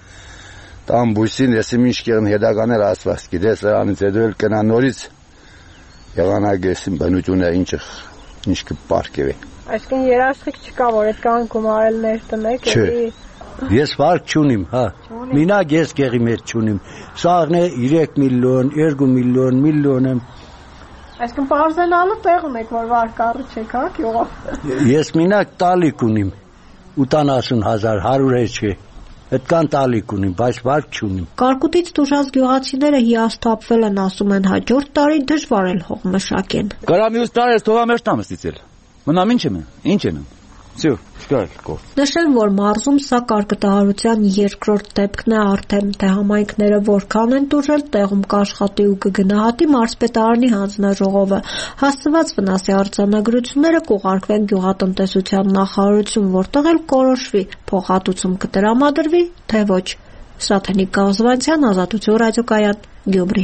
տան բույսին եսի ինչ կեղն հետագաներ ասված գիտես նրանից հետո էլ կնա նորից եղանագեսին բնությունը ինչ կպարկևի Այսինքն երաշխիք չկա որ այդ կան գումարել ներտնեք էլի Ես վարկ չունիմ, հա։ Մինակ ես գեղի մեջ չունիմ։ Սաղն է 3 միլիոն, 2 միլիոն, միլիոն եմ։ Այսինքն բարձենալու տեղ ունեք, որ վարկ առիչեք, հա, գյուղով։ Ես մինակ տալիք ունիմ, 80,000, 100 չէ։ Այդքան տալիք ունիմ, բայց վարկ չունիմ։ Կարկուտից տուժած գյուղացիները հիասթափվել են, ասում են հաջորդ տարի դժվար էլ հող մշակեն։ Կարամյուս տարի թողա մեր տամը ստիցել։ Մնամ ինչ եմ։ Всё, շկարել։ Նշել, որ մարզում սա կարկտահարության երկրորդ դեպքն է արդեն, թե համայնքները որքան են տուժել, տեղում կաշխատի ու կգնահատի մարզպետարանի հանձնաժողովը։ Հասցված վնասի արձանագրությունները կուղարկվեն գյուղատնտեսության նախարարություն, որտեղ էլ կորոշվի փոխհատուցում կտրամադրվի, թե ոչ։ Սաթենիկ Կազվանցյան, Ազատություն ռադիոկայան, Գյումրի։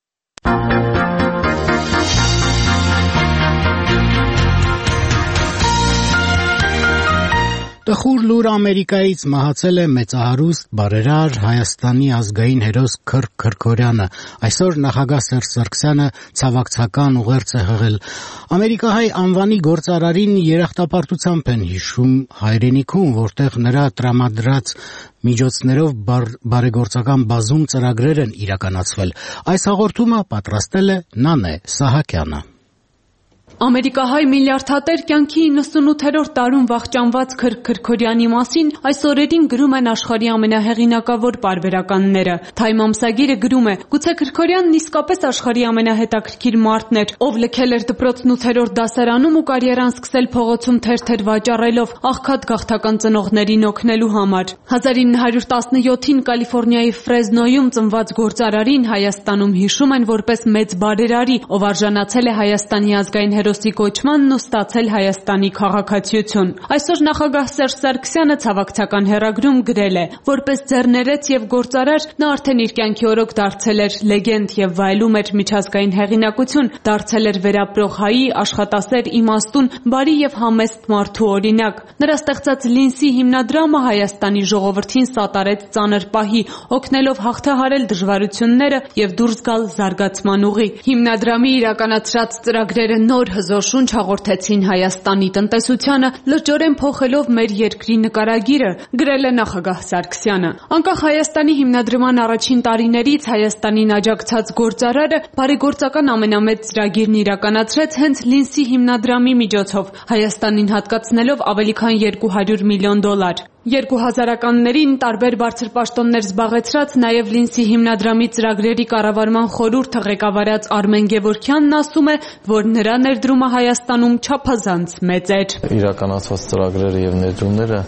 Տխուր լուր Ամերիկայից մահացել է մեծահարուստ բարերար Հայաստանի ազգային հերոս Քրկ Քրքորյանը։ Այսօր նախագահ Սերժ Սարգսյանը ցավակցական ուղերձ է հղել։ Ամերիկահայ անվանի գործարարին երախտապարտությամբ են հիշում հայրենիքում, որտեղ նրա տրամադրած միջոցներով բարեգործական բազում ծրագրեր են իրականացվել։ Այս հաղորդումը պատրաստել է Նանե Սահակյանը։ Ամերիկահայ միլիարդատեր կյանքի 98-րդ տարում վախճանված Քրկ Քրքորյանի մասին այս օրերին գրում են աշխարհի ամենահեղինակավոր պարբերականները։ Time ամսագիրը գրում է. «Գուցե Քրքորյանն իսկապես աշխարհի ամենահետաքրքիր մարդն էր, ով լքել էր դպրոցն 8-րդ դասարանում ու կարիերան սկսել փողոցում թերթեր վաճառելով, աղքատ գաղթական ծնողներին օգնելու համար։ 1917-ին Կալիֆոռնիայի Ֆրեզնոյում ծնված գործարարին Հայաստանում հիշում են որպես մեծ բարերարի, ով արժանացել է Հայաստանի ազգային հերոսի կոչմանն ու ստացել Հայաստանի քաղաքացիություն։ Այսօր նախագահ Սերժ Սարգսյանը ցավակցական հեռագրում գրել է. որպես ձեռներեց եւ գործարար նա արդեն իր կյանքի օրոք դարձել էր լեգենդ եւ վայելում էր միջազգային հեղինակություն, դարձել էր վերապրող հայի, աշխատասեր, իմաստուն, բարի եւ համեստ մարդու օրինակ։ Նրա ստեղծած Լինսի հիմնադրամը Հայաստանի ժողովրդին սատարեց ծանր պահի, օգնելով հաղթահարել դժվարությունները եւ դուրս գալ զարգացման ուղի։ Հիմնադրամի իրականացրած ծրագրերը նոր հզոր շունչ հաղորդեցին Հայաստանի տնտեսությանը, լրջորեն փոխելով մեր երկրի նկարագիրը, գրել է նախագահ Սարգսյանը։ Անկախ Հայաստանի հիմնադրման առաջին տարիներից Հայաստանին աջակցած գործարարը բարեգործական ամենամեծ ծրագիրն իրականացրեց հենց Լինսի հիմնադրամի միջոցով, Հայաստանին հատկացնելով ավելի քան $200 միլիոն։ 2000-ականներին տարբեր բարձր պաշտոններ զբաղեցրած նաև Լինսի հիմնադրամի ծրագրերի կառավարման խորհուրդը ղեկավարած Արմեն Գևորգյանն ասում է, որ նրա ներդրումը Հայաստանում չափազանց մեծ էր։ Իրականացված ծրագրերը եւ ներդրումները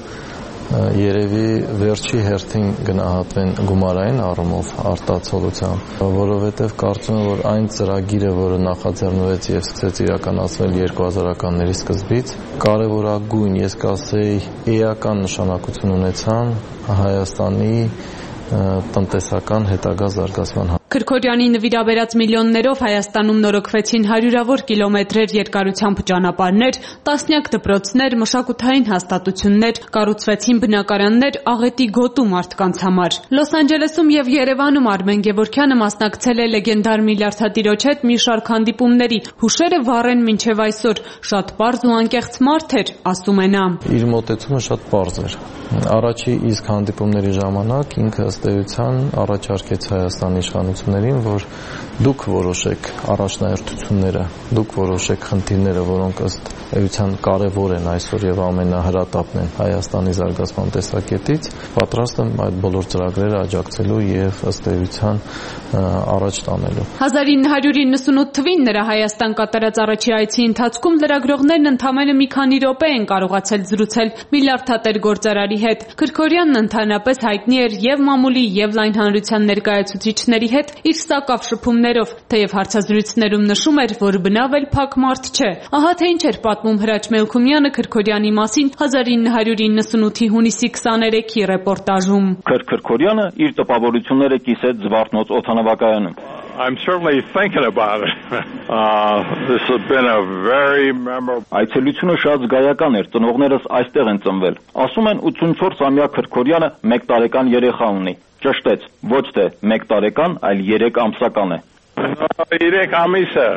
երևի վերջի հերթին գնահատվեն գումարային առումով արտացոլությամբ, որովհետև կարծում եմ, որ այն ծրագիրը, որը նախաձեռնվեց եւ սկսեց իրականացվել 2000-ականների սկզբից, կարևորագույն, ես կասեի, էական նշանակություն ունեցան Հայաստանի տնտեսական հետագա զարգացման համար։ Քրքորյանի նվիրաբերած միլիոններով Հայաստանում նորոգվեցին հարյուրավոր կիլոմետրեր երկարությամբ ճանապարհներ, տասնյակ դպրոցներ, մշակութային հաստատություններ, կառուցվեցին բնակարաններ աղետի գոտու մարդկանց համար։ Լոս Անջելեսում եւ Երևանում Արմեն Գևորգյանը մասնակցել է լեգենդար միլիարդատիրոջ հետ մի շարք հանդիպումների։ Հուշերը վառ են մինչև այսօր։ Շատ պարզ ու անկեղծ մարդ էր, ասում է նա։ Իր մոտեցումը շատ պարզ էր։ Առաջի իսկ հանդիպումների ժամանակ ինքը ըստ էության առաջարկեց Հայաստանի իշխանություններին, որ դուք որոշեք առաջնահերթությունները, դուք որոշեք խնդիրները, որոնք ըստ էության կարևոր են այսօր եւ ամենահրատապն են Հայաստանի զարգացման տեսակետից, պատրաստ եմ այդ բոլոր ծրագրերը աջակցելու եւ ըստ էության առաջ տանելու։ 1998 թվին նրա Հայաստան կատարած առաջի այցի ընթացքում լրագրողներն ընդամենը մի քանի րոպե են կարողացել զրուցել միլիարդատեր գործարարի հետ։ Քրքորյանն ընդհանրապես հայտնի էր եւ մամուլի եւ լայն հանրության ներկայացուցիչների հետ իր սակավ շփումներով, թեև հարցազրույցներում նշում էր, որ բնավ էլ փակ մարդ չէ։ Ահա թե ինչ էր պատմում Հրաչ Մելքումյանը Քրքորյանի մասին 1998-ի հունիսի 23-ի ռեպորտաժում։ Քրքորյանը իր տպավորությունները կիսեց Զվարթնոց օդանավակայանում։ I'm certainly thinking about it. This has been a very memorable. Այցելությունը շատ զգայական էր, ծնողներս այստեղ են ծնվել։ Ասում են 84-ամյա Քրքորյանը 1 տարեկան երեխա ունի։ Ճշտեց, ոչ թե 1 տարեկան, այլ 3 ամսական է։ 3 ամիս է։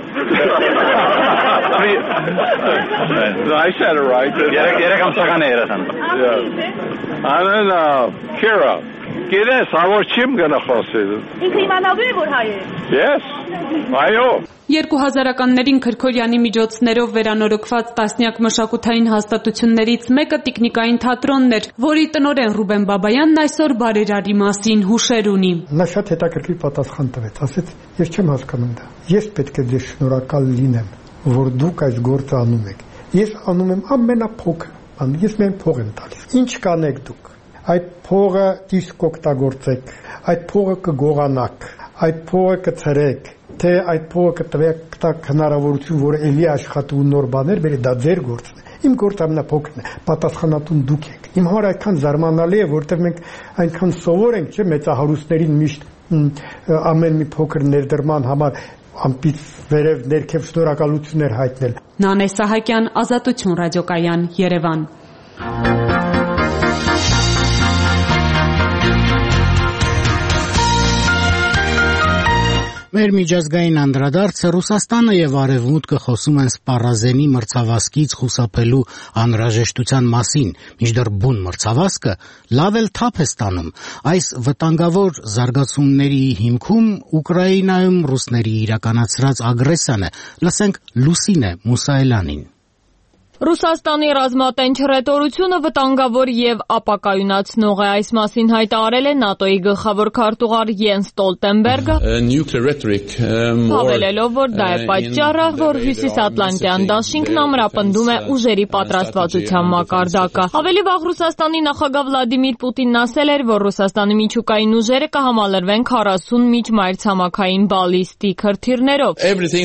I said it right. 3 ամսական է երեխան։ I don't know. Kira. Գիտես, հավոր չիմ գնա խոսել։ Ինքը իմանալու է, որ հայ է։ Yes, այո։ 2000-ականներին Քրքորյանի միջոցներով վերանորոգված տասնյակ մշակութային հաստատություններից մեկը տիկնիկային թատրոնն էր, որի տնօրեն Ռուբեն Բաբայանն այսօր բարերարի մասին հուշեր ունի։ Նա շատ հետաքրքիր պատասխան տվեց, ասեց, ես չեմ հասկանում դա։ Ես պետք է ձեզ շնորհակալ լինեմ, որ դուք այս գործը անում եք։ Ես անում եմ ամենափոքր բան, ես միայն փող եմ տալիս։ Ինչ կանեք դուք։ Այդ փողը իսկ օգտագործեք, այդ փողը կգողանաք, այդ փողը կցրեք, թե այդ փողը կտվեք հնարավորություն, որ էլի աշխատի ու նոր բաներ բերի, դա ձեր գործն է։ Իմ գործը ամենափոքրն է, պատասխանատուն դուք եք։ Իմ համար այդքան զարմանալի է, որտեղ մենք այնքան սովոր ենք, չէ՞, մեծահարուստներին միշտ ամեն մի փոքր ներդրման համար ամպից վերև ներքև շնորհակալություններ հայտնել։ Նանե Սահակյան, Ազատություն ռադիոկայան, Երևան։ Մեր միջազգային անդրադարձը Ռուսաստանը եւ Արևմուտքը խոսում են սպառազենի մրցավազքից խուսափելու անհրաժեշտության մասին, մինչդեռ բուն մրցավազքը լավ էլ թափ է ստանում։ Այս վտանգավոր զարգացումների հիմքում Ուկրաինայում ռուսների իրականացրած ագրեսիան է։ Լսենք Լուսինե Մուսայելյանին։ Ռուսաստանի ռազմատենչ հռետորությունը վտանգավոր եւ ապակայունացնող է, այս մասին հայտարարել է ՆԱՏՕ-ի գլխավոր քարտուղար Յենս Ստոլտենբերգը, հավելելով, որ դա է պատճառը, որ Հյուսիսատլանտյան դաշինքն ամրապնդում է ուժերի պատրաստվածության մակարդակը։ Ավելի վաղ Ռուսաստանի նախագահ Վլադիմիր Պուտինն ասել էր, որ Ռուսաստանի միջուկային ուժերը կհամալրվեն 40 միջմայրցամաքային բալիստիկ հրթիռներով։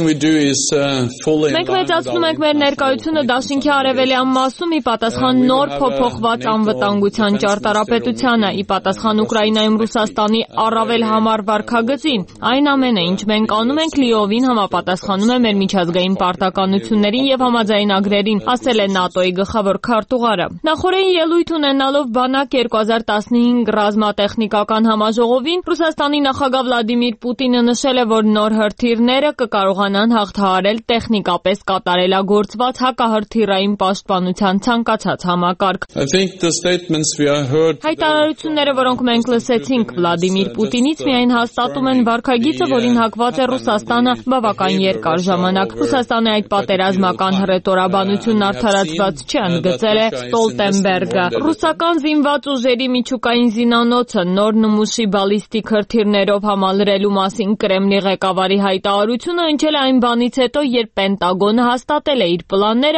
Մենք մեծացնում ենք մեր ներկայությունը դաշինքի արևելյան մասում ի պատասխան նոր փոփոխված անվտանգության ճարտարապետությանը, ի պատասխան Ուկրաինայում Ռուսաստանի առավել համառ վարքագծին։ Այն ամենը, ինչ մենք անում ենք, լիովին համապատասխանում է մեր միջազգային պարտականություններին եւ համաձայնագրերին, ասել է ՆԱՏՕ-ի գլխավոր քարտուղարը։ Նախորդին ելույթ ունենալով Բանակ 2015 ռազմատեխնիկական համաժողովին Ռուսաստանի նախագահ Վլադիմիր Պուտինը նշել է, որ նոր հրթիռները կկարողանան հաղթահարել տեխնիկապես կատարելագործված հակահրթիռային պաշտպանության ցանկացած համակարգ։ Հայտարարությունները, որոնք մենք լսեցինք Վլադիմիր Պուտինից, միայն հաստատում են վարքագիծը, որին հակված է Ռուսաստանը բավական երկար ժամանակ։ Ռուսաստանի այդ պատերազմական հռետորաբանությունն արդարացված չէ, ընդգծել է Ստոլտենբերգը։ Ռուսական զինված ուժերի միջուկային զինանոցը նոր նմուշի բալիստիկ հրթիռներով համալրելու մասին Կրեմլի ղեկավարի հայտարարությունը հնչել է այն բանից հետո, երբ Պենտագոնը հաստատել է իր պլանները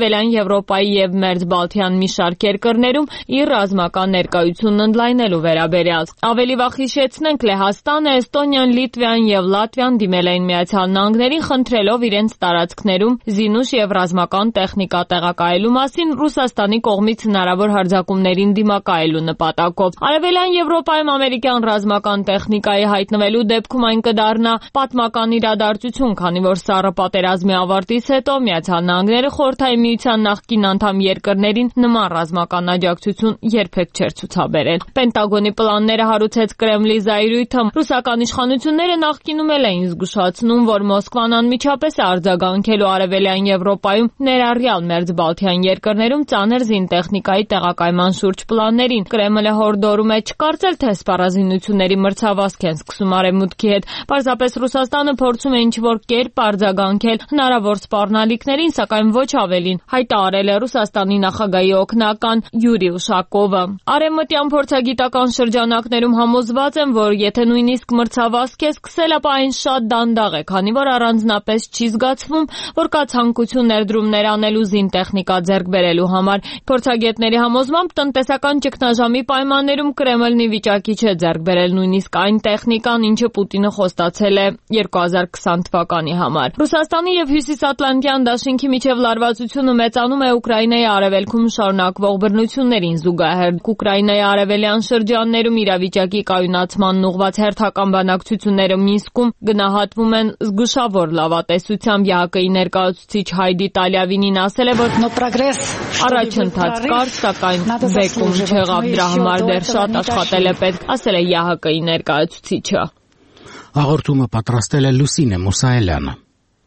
Արևելյան Եվրոպայի եւ Մերձբալթյան մի շարք երկրներում իր ռազմական ներկայությունն ընդլայնելու վերաբերյալ։ Ավելի վաղ հիշեցնենք, Լեհաստանը, Էստոնիան, Լիտվան եւ Լատվիան դիմել էին Միացյալ Նահանգներին, խնդրելով իրենց տարածքներում զինուշ եւ ռազմական տեխնիկա տեղակայելու մասին Ռուսաստանի կողմից հնարավոր հարձակումներին դիմակայելու նպատակով։ Արևելյան Եվրոպայում ամերիկյան ռազմական տեխնիկայի հայտնվելու դեպքում այն կդառնա պատմական իրադարձություն, քանի որ Սառը պատերազմի ավարտից հետո Միացյալ Նահանգները Խորհրդային Միության նախկին անդամ երկրներին նման ռազմական աջակցություն երբեք չէր ցուցաբերել։ Պենտագոնի պլանները հարուցեց Կրեմլի զայրույթը։ Ռուսական իշխանությունները նախկինում էին զգուշացնում, որ Մոսկվան անմիջապես է արձագանքելու Արևելյան Եվրոպայում, ներառյալ Մերձբալթյան երկրներում ծանր զինտեխնիկայի տեղակայման շուրջ պլաններին։ Կրեմլը հորդորում է չկարծել, թե սպառազինությունների մրցավազք են սկսում Արևմուտքի հետ։ Պարզապես Ռուսաստանը փորձում է ինչ-որ կերպ արձագանքել հնարավոր սպառնալիքներին, սակայն ոչ ավելին, հայտարարել է Ռուսաստանի նախագահի օգնական Յուրի Ուշակովը։ Արևմտյան փորձագիտական շրջանակներում համոզված են, որ եթե նույնիսկ մրցավազք է սկսել, ապա այն շատ դանդաղ է, քանի որ առանձնապես չի զգացվում, որ կա ցանկություն ներդրումներ անելու զինտեխնիկա ձեռք բերելու համար։ Փորձագետների համոզմամբ տնտեսական ճգնաժամի պայմաններում Կրեմլն ի վիճակի չէ ձեռք բերել նույնիսկ այն տեխնիկան, ինչը Պուտինը խոստացել է 2020 թվականի համար։ Ռուսաստանի եւ Հյուսիսատլանտյան դաշինքի միջև լարվածությունը մեծանում է Ուկրաինայի արևելքում շարունակվող բռնություններին զուգահեռ։ Ուկրաինայի արևելյան շրջաններում իրավիճակի կայունացման ուղղված հերթական բանակցությունները Մինսկում գնահատվում են զգուշավոր լավատեսությամբ։ ԵԱՀԿ-ի ներկայացուցիչ Հայդի Տալյավինին ասել է, որ առաջընթաց կար, սակայն բեկում չեղավ, դրա համար դեռ շատ աշխատել է պետք, ասել է ԵԱՀԿ-ի ներկայացուցիչը։ Հաղորդումը պատրաստել է Լուսինե Մուսայելյանը։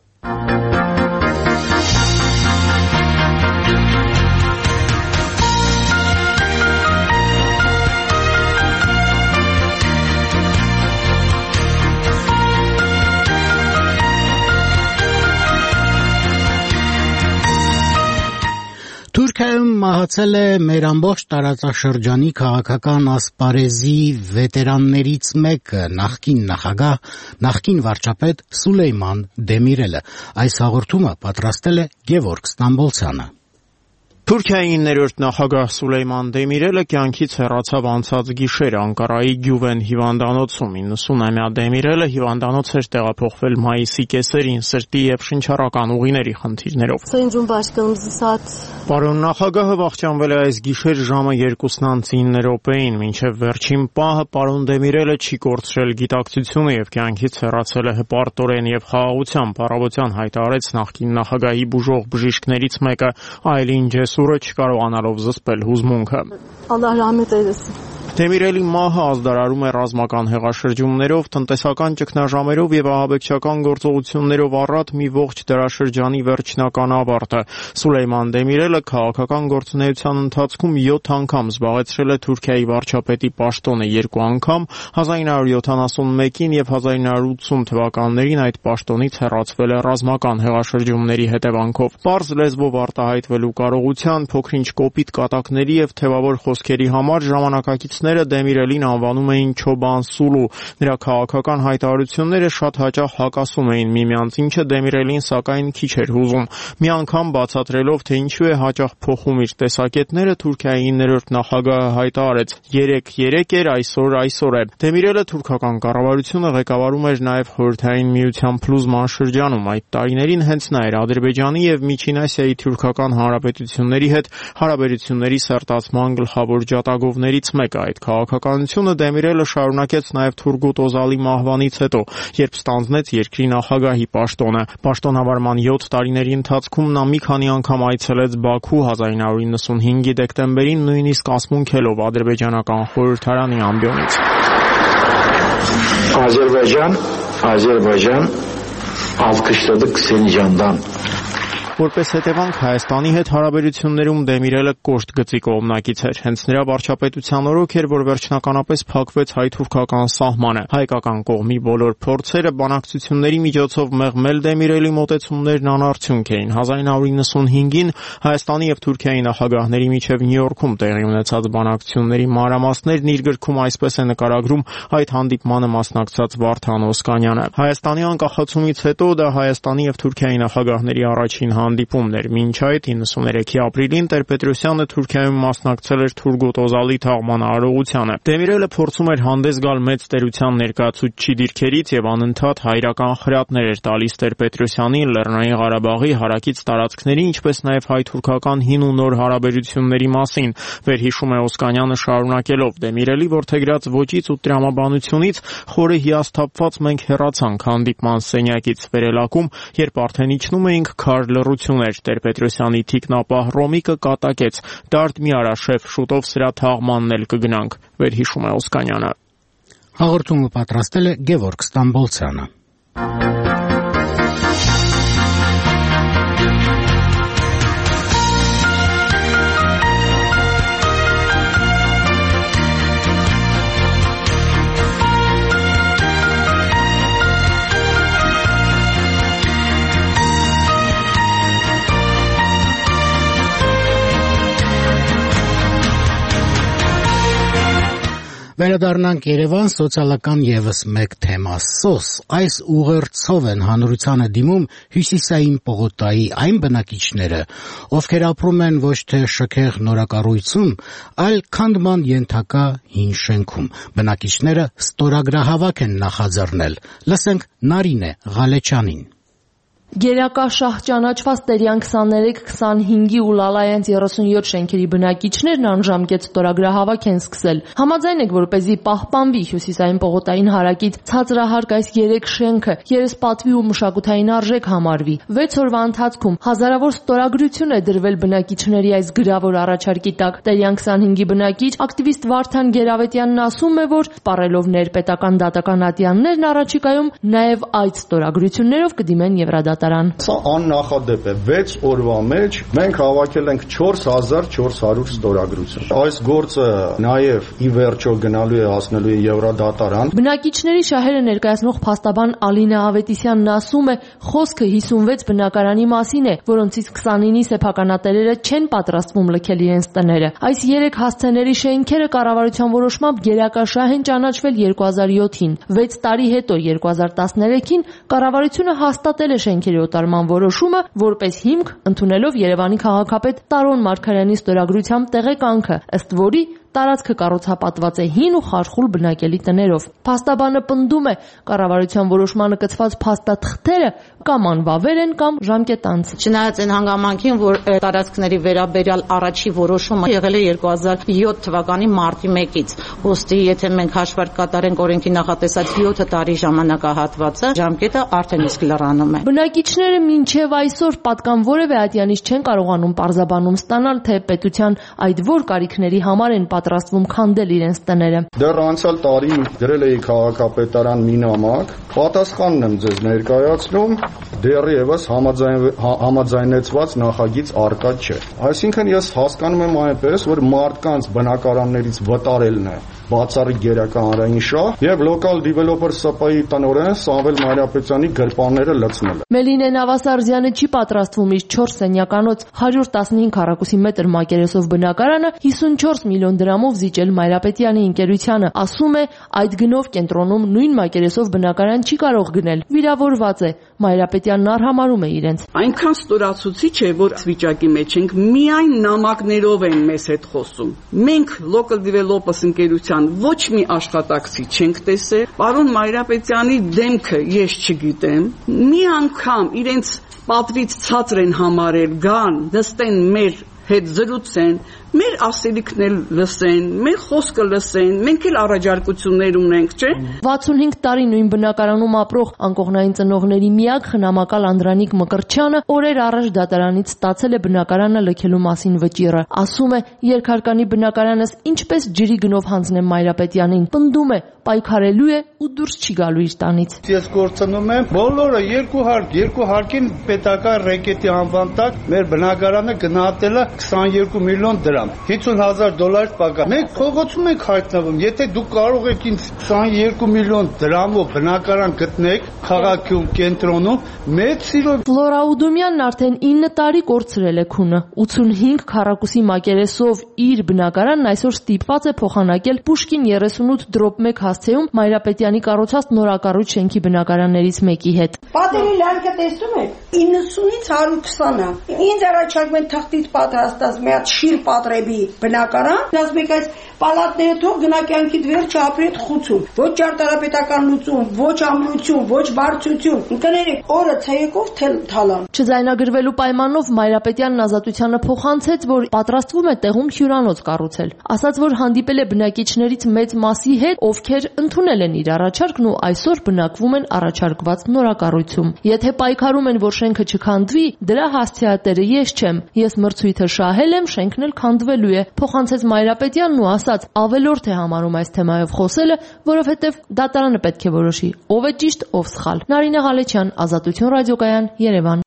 Թուրքիայում մահացել է մեր ամբողջ տարածաշրջանի քաղաքական ասպարեզի վետերաններից մեկը, նախկին նախագահ, նախկին վարչապետ Սուլեյման Դեմիրելը։ Այս հաղորդումը պատրաստել է Գևորգ Ստամբոլցյանը։ Թուրքիայի 9-րդ նախագահ Սուլեյման Դեմիրելը կյանքից հեռացավ անցած գիշեր Անկարայի Գյուվեն հիվանդանոցում։ 90-ամյա Դեմիրելը հիվանդանոց էր տեղափոխվել մայիսի կեսերին սրտի եւ շնչառական ուղիների խնդիրներով։ Պարոն նախագահը վախճանվել է այս գիշեր ժամը 2:09 մինչև վերջին պահը պարոն Դեմիրելը չի կորցրել գիտակցությունը եւ կյանքից հեռացել է հպարտորեն եւ խաղաղությամբ, առավոտյան հայտարարեց նախկին նախագահի բուժող բժիշկներից մեկը Այլին Ջեսուրը չկարողանալով զսպել հուզմունքը։ Դեմիրելի մահը ազդարարում է ռազմական հեղաշրջումներով, տնտեսական ճգնաժամերով եւ ահաբեկչական գործողություններով առատ մի ողջ դարաշրջանի վերջնական ավարտը։ Սուլեյման Դեմիրելը քաղաքական գործունեության ընթացքում 7 անգամ զբաղեցրել է Թուրքիայի վարչապետի պաշտոնը, 2 անգամ 1971-ին եւ 1980 թվականներին այդ պաշտոնից հեռացվել է ռազմական հեղաշրջումների հետևանքով։ Պարզ լեզվով արտահայտվելու կարողության, փոքրինչ կոպիտ կատակների եւ թեւավոր խոսքերի համար ժամանակակիցները Դեմիրելին անվանում էին Չոբան Սուլու։ Նրա քաղաքական հայտարարությունները շատ հաճախ հակասում էին միմյանց, ինչը Դեմիրելին սակայն քիչ էր հուզում։ Մի անգամ բացատրելով, թե ինչու է հաճախ փոխում իր տեսակետները, Թուրքիայի 9-րդ նախագահը հայտարարեց. 3 էր, այսօր է։ Դեմիրելը թուրքական կառավարությունը ղեկավարում էր նաև Խորհրդային Միության փլուզման շրջանում։ Այդ տարիներին հենց նա էր Ադրբեջանի եւ Միջին Ասիայի թուրքական հանրապետությունների հետ հարաբերությունների սերտացման գլխավոր ջատագովներից մեկը։ Այդ քաղաքականությունը Դեմիրելը շարունակեց նաև Թուրգուտ Օզալի մահվանից հետո, երբ ստանձնեց երկրի նախագահի պաշտոնը։ Պաշտոնավարման 7 տարիների ընթացքում նա մի քանի անգամ այցելեց Բաքու 1995-ի դեկտեմբերին, նույնիսկ ասմունքելով ադրբեջանական խորհրդարանի ամբիոնից։ Ադրբեջան alkışladık seni candan. Որպես հետևանք Հայաստանի հետ հարաբերություններում Դեմիրելը կոշտ գծի կողմնակից էր։ Հենց նրա վարչապետության օրոք էր, որ վերջնականապես փակվեց հայ-թուրքական սահմանը։ Հայկական կողմի բոլոր փորձերը բանակցությունների միջոցով մեղմել Դեմիրելի մոտեցումներն անարդյունք էին։ 1995-ին Հայաստանի եւ Թուրքիայի նախագահների միջև Նյու Յորքում տեղի ունեցած բանակցությունների մանրամասներն իր գրքում այսպես է նկարագրում այդ հանդիպմանը մասնակցած Վարդան Օսկանյանը։ Հայաստանի անկախացումից հետո դա Հայաստանի եւ Թուրքիայի նախագահների առաջին հանդիպումներ։ Մինչ այդ 93-ի ապրիլին Տեր-Պետրոսյանը Թուրքիայում մասնակցել էր Թուրգոտ Օզալի թաղման արարողությանը։ Դեմիրելը փորձում էր հանդես գալ մեծ տերության ներկայացուցչի դիրքերից եւ անընդհատ հայրական խրատներ էր տալիս Տեր-Պետրոսյանին Լեռնային Ղարաբաղի հարակից տարածքների, ինչպես նաեւ հայ-թուրքական հին ու նոր հարաբերությունների մասին։ Վերհիշում է Օսկանյանը շարունակելով. Դեմիրելի որդեգրած ոճից ու տրամաբանությունից խորը հիասթափված մենք հեռացանք հանդիպման սենյակից վերելակում, երբ արդեն իջնում էինք քար լռություններ։ Տեր-Պետրոսյանի թիկնապահ Ռոմիկը կատակեց. «Դարդ մի արա, շեֆ, շուտով սրա թաղմանն էլ կգնանք», վերհիշում է Օսկանյանը։ Հաղորդումը պատրաստել է Գևորգ Ստամբոլցյանը։ Վերադառնանք Երևան, սոցիալական եւս մեկ թեմա՝ սոս։ Այս ուղերձով են հանրությանը դիմում Հյուսիսային պողոտայի այն բնակիչները, ովքեր ապրում են ոչ թե շքեղ նորակառույցում, այլ քանդման ենթակա հին շենքում։ Բնակիչները ստորագրահավաք են նախաձեռնել։ Լսենք Նարինե Ղալեչյանին։ Գերակա շահ ճանաչված Տերյան 23-25-ի ու Լալայենց 37 շենքերի բնակիչներն անժամկետ ստորագրահավաք են սկսել։ Համաձայն եք, որպեսզի պահպանվի Հյուսիսային պողոտային հարակից ցածրահարկ այս 3 շենքը երեսպատվի ու մշակութային արժեք համարվի։ 6 օրվա ընթացքում հազարավոր ստորագրություն է դրվել բնակիչների այս գրավոր առաջարկի տակ։ Տերյան 25-ի բնակիչ ակտիվիստ Վարդան Գերավետյանն ասում է, որ սպառելով ներպետական դատական ատյաններն առաջիկայում նաև այդ ստորագրություններով կդիմեն Եվրադատարան։ Սա աննախադեպ է։ 6 օրվա մեջ մենք հավաքել ենք 4400 ստորագրություն։ Այս գործը նաև ի վերջո գնալու է հասնելու է Եվրադատարան։ Բնակիչների շահերը ներկայացնող փաստաբան Ալինա Ավետիսյանն ասում է, խոսքը 56 բնակարանի մասին է, որոնցից 29-ի սեփականատերերը չեն պատրաստվում լքել իրենց տները։ Այս 3 հասցեների շենքերը կառավարության որոշմամբ գերակա շահ են ճանաչվել 2007-ին։ 6 տարի հետո 2013-ին կառավարությունը հաստատել է շենքերի օտարման որոշումը որպես հիմք, ընդունելով Երևանի քաղաքապետ Տարոն Մարգարյանի ստորագրությամբ տեղեկանքը, ըստ որի տարածքը կառուցապատված է հին ու խարխուլ բնակելի տներով։ Փաստաբանը պնդում է, կառավարության որոշմանը կցված փաստաթղթերը կամ անվավեր են կամ ժամկետանց։ Չնայած այն հանգամանքին, որ տարածքների վերաբերյալ առաջի որոշումը եղել է 2007 թվականի մարտի 1-ից, ուստի եթե մենք հաշվարկ կատարենք օրենքի նախատեսած 7 տարի ժամանակահատվածը, ժամկետը արդեն իսկ լրանում է։ Բնակիչները մինչև այսօր պատկան որևէ ատյանից չեն կարողանում պարզաբանում ստանալ, թե պետության այդ որ կարիքների համար են պատրաստվում քանդել իրենց տները։ Դեռ անցյալ տարի գրել էի քաղաքապետարան մի նամակ, պատասխանն եմ ձեզ ներկայացնում, դեռևս համաձայնեցված նախագիծ առկա չէ։ Այսինքն ես հասկանում եմ այնպես, որ մարդկանց բնակարաններից վտարելն է բացառիկ գերակա հանրային շահ եւ local developer ՍՊ-ի տնօրեն Սամվել Մարիապետյանի գրպանները լցնել։ Մելինե Նավասարզյանը չի պատրաստվում իր 4 սենյականոց 115 քառակուսի մետր մակերեսով բնակարանը 54 միլիոն դրամով զիջել Մայրապետյանի ընկերությանը։ Ասում է, այդ գնով կենտրոնում նույն մակերեսով բնակարան չի կարող գնել։ Վիրավորված է։ Մայրապետյանն արհամարում է իրենց։ Այնքան ստորացուցիչ է, որ վիճակի մեջ ենք, միայն նամակներով են մեզ հետ խոսում։ Մենք local developers ընկերության ոչ մի աշխատակցի չենք տեսել։ Պարոն Մայրապետյանի դեմքը ես չգիտեմ։ Մի անգամ իրենց պատրից ցածր են համարել, գան, նստեն մեր հետ զրուցեն, մեր ասելիքն էլ լսեն, մեր խոսքը լսեն, մենք էլ առաջարկություններ ունենք, չէ՞։ 65 տարի նույն բնակարանում ապրող անկողնային ծնողների միակ խնամակալ Անդրանիկ Մկրտչյանը օրեր առաջ դատարանից ստացել է բնակարանը լքելու մասին վճիռը։ Ասում է, երկհարկանի բնակարանս ինչպես ջրի գնով հանձնեմ Մայրապետյանին, պնդում է, պայքարելու է ու դուրս չի գալու իր տանից։ Ես գործնում եմ բոլորը երկու հարկին պետական ռեկետի անվան տակ մեր բնակարանը գնահատելը 22 միլիոն դրամ, $50,000 պակաս։ Մենք փողոցում ենք հայտնվում, եթե դուք կարող եք ինձ 22 միլիոն դրամով բնակարան գտնեք քաղաքում, կենտրոնում, մեծ սիրով։ Ֆլորա Ուդումյանն արդեն 9 տարի կորցրել է քունը։ 85 քառակուսի մակերեսով իր բնակարանն այսօր ստիպված է փոխանակել Պուշկին 38/1 հասցեում Մայրապետյանի կառուցած նորակառույց շենքի բնակարաններից մեկի հետ։ Պատերի լարկը տեսնում եք 90-ից 120-ը։ Ինձ առաջարկում են թղթից պատրաստած մի հատ շիր պատրեբի բնակարան, ասում եք այս պալատները թող գնա կյանքի վերջը ապրի այդ խուցում։ Ոչ ճարտարապետական լուծում, ոչ ամրություն, ոչ բարձրություն։ Ընկերեք, օրը ցեյեկով թալան։ Չձայնագրվելու պայմանով Մայրապետյանն Ազատությանը փոխանցեց, որ պատրաստվում է տեղում հյուրանոց կառուցել։ Ասաց, որ հանդիպել է բնակիչներից մեծ մասի հետ, ովքեր ընդունել են իր առաջարկն ու այսօր բնակվում են առաջարկված նորակառույցում։ Եթե պայքարում են, որ շենքը չքանդվի, դրա հասցեատերը ես չեմ։ Ես մրցույթը շահել եմ, շենքն էլ քանդվելու է։ Փոխանցեց Մայրապետյանն ու ասաց, ավելորդ է համարում այս թեմայով խոսելը, որովհետև դատարանը պետք է որոշի, ով է ճիշտ, ով սխալ։ Նարինե Ղալեչյան, Ազատություն ռադիոկայան, Երևան։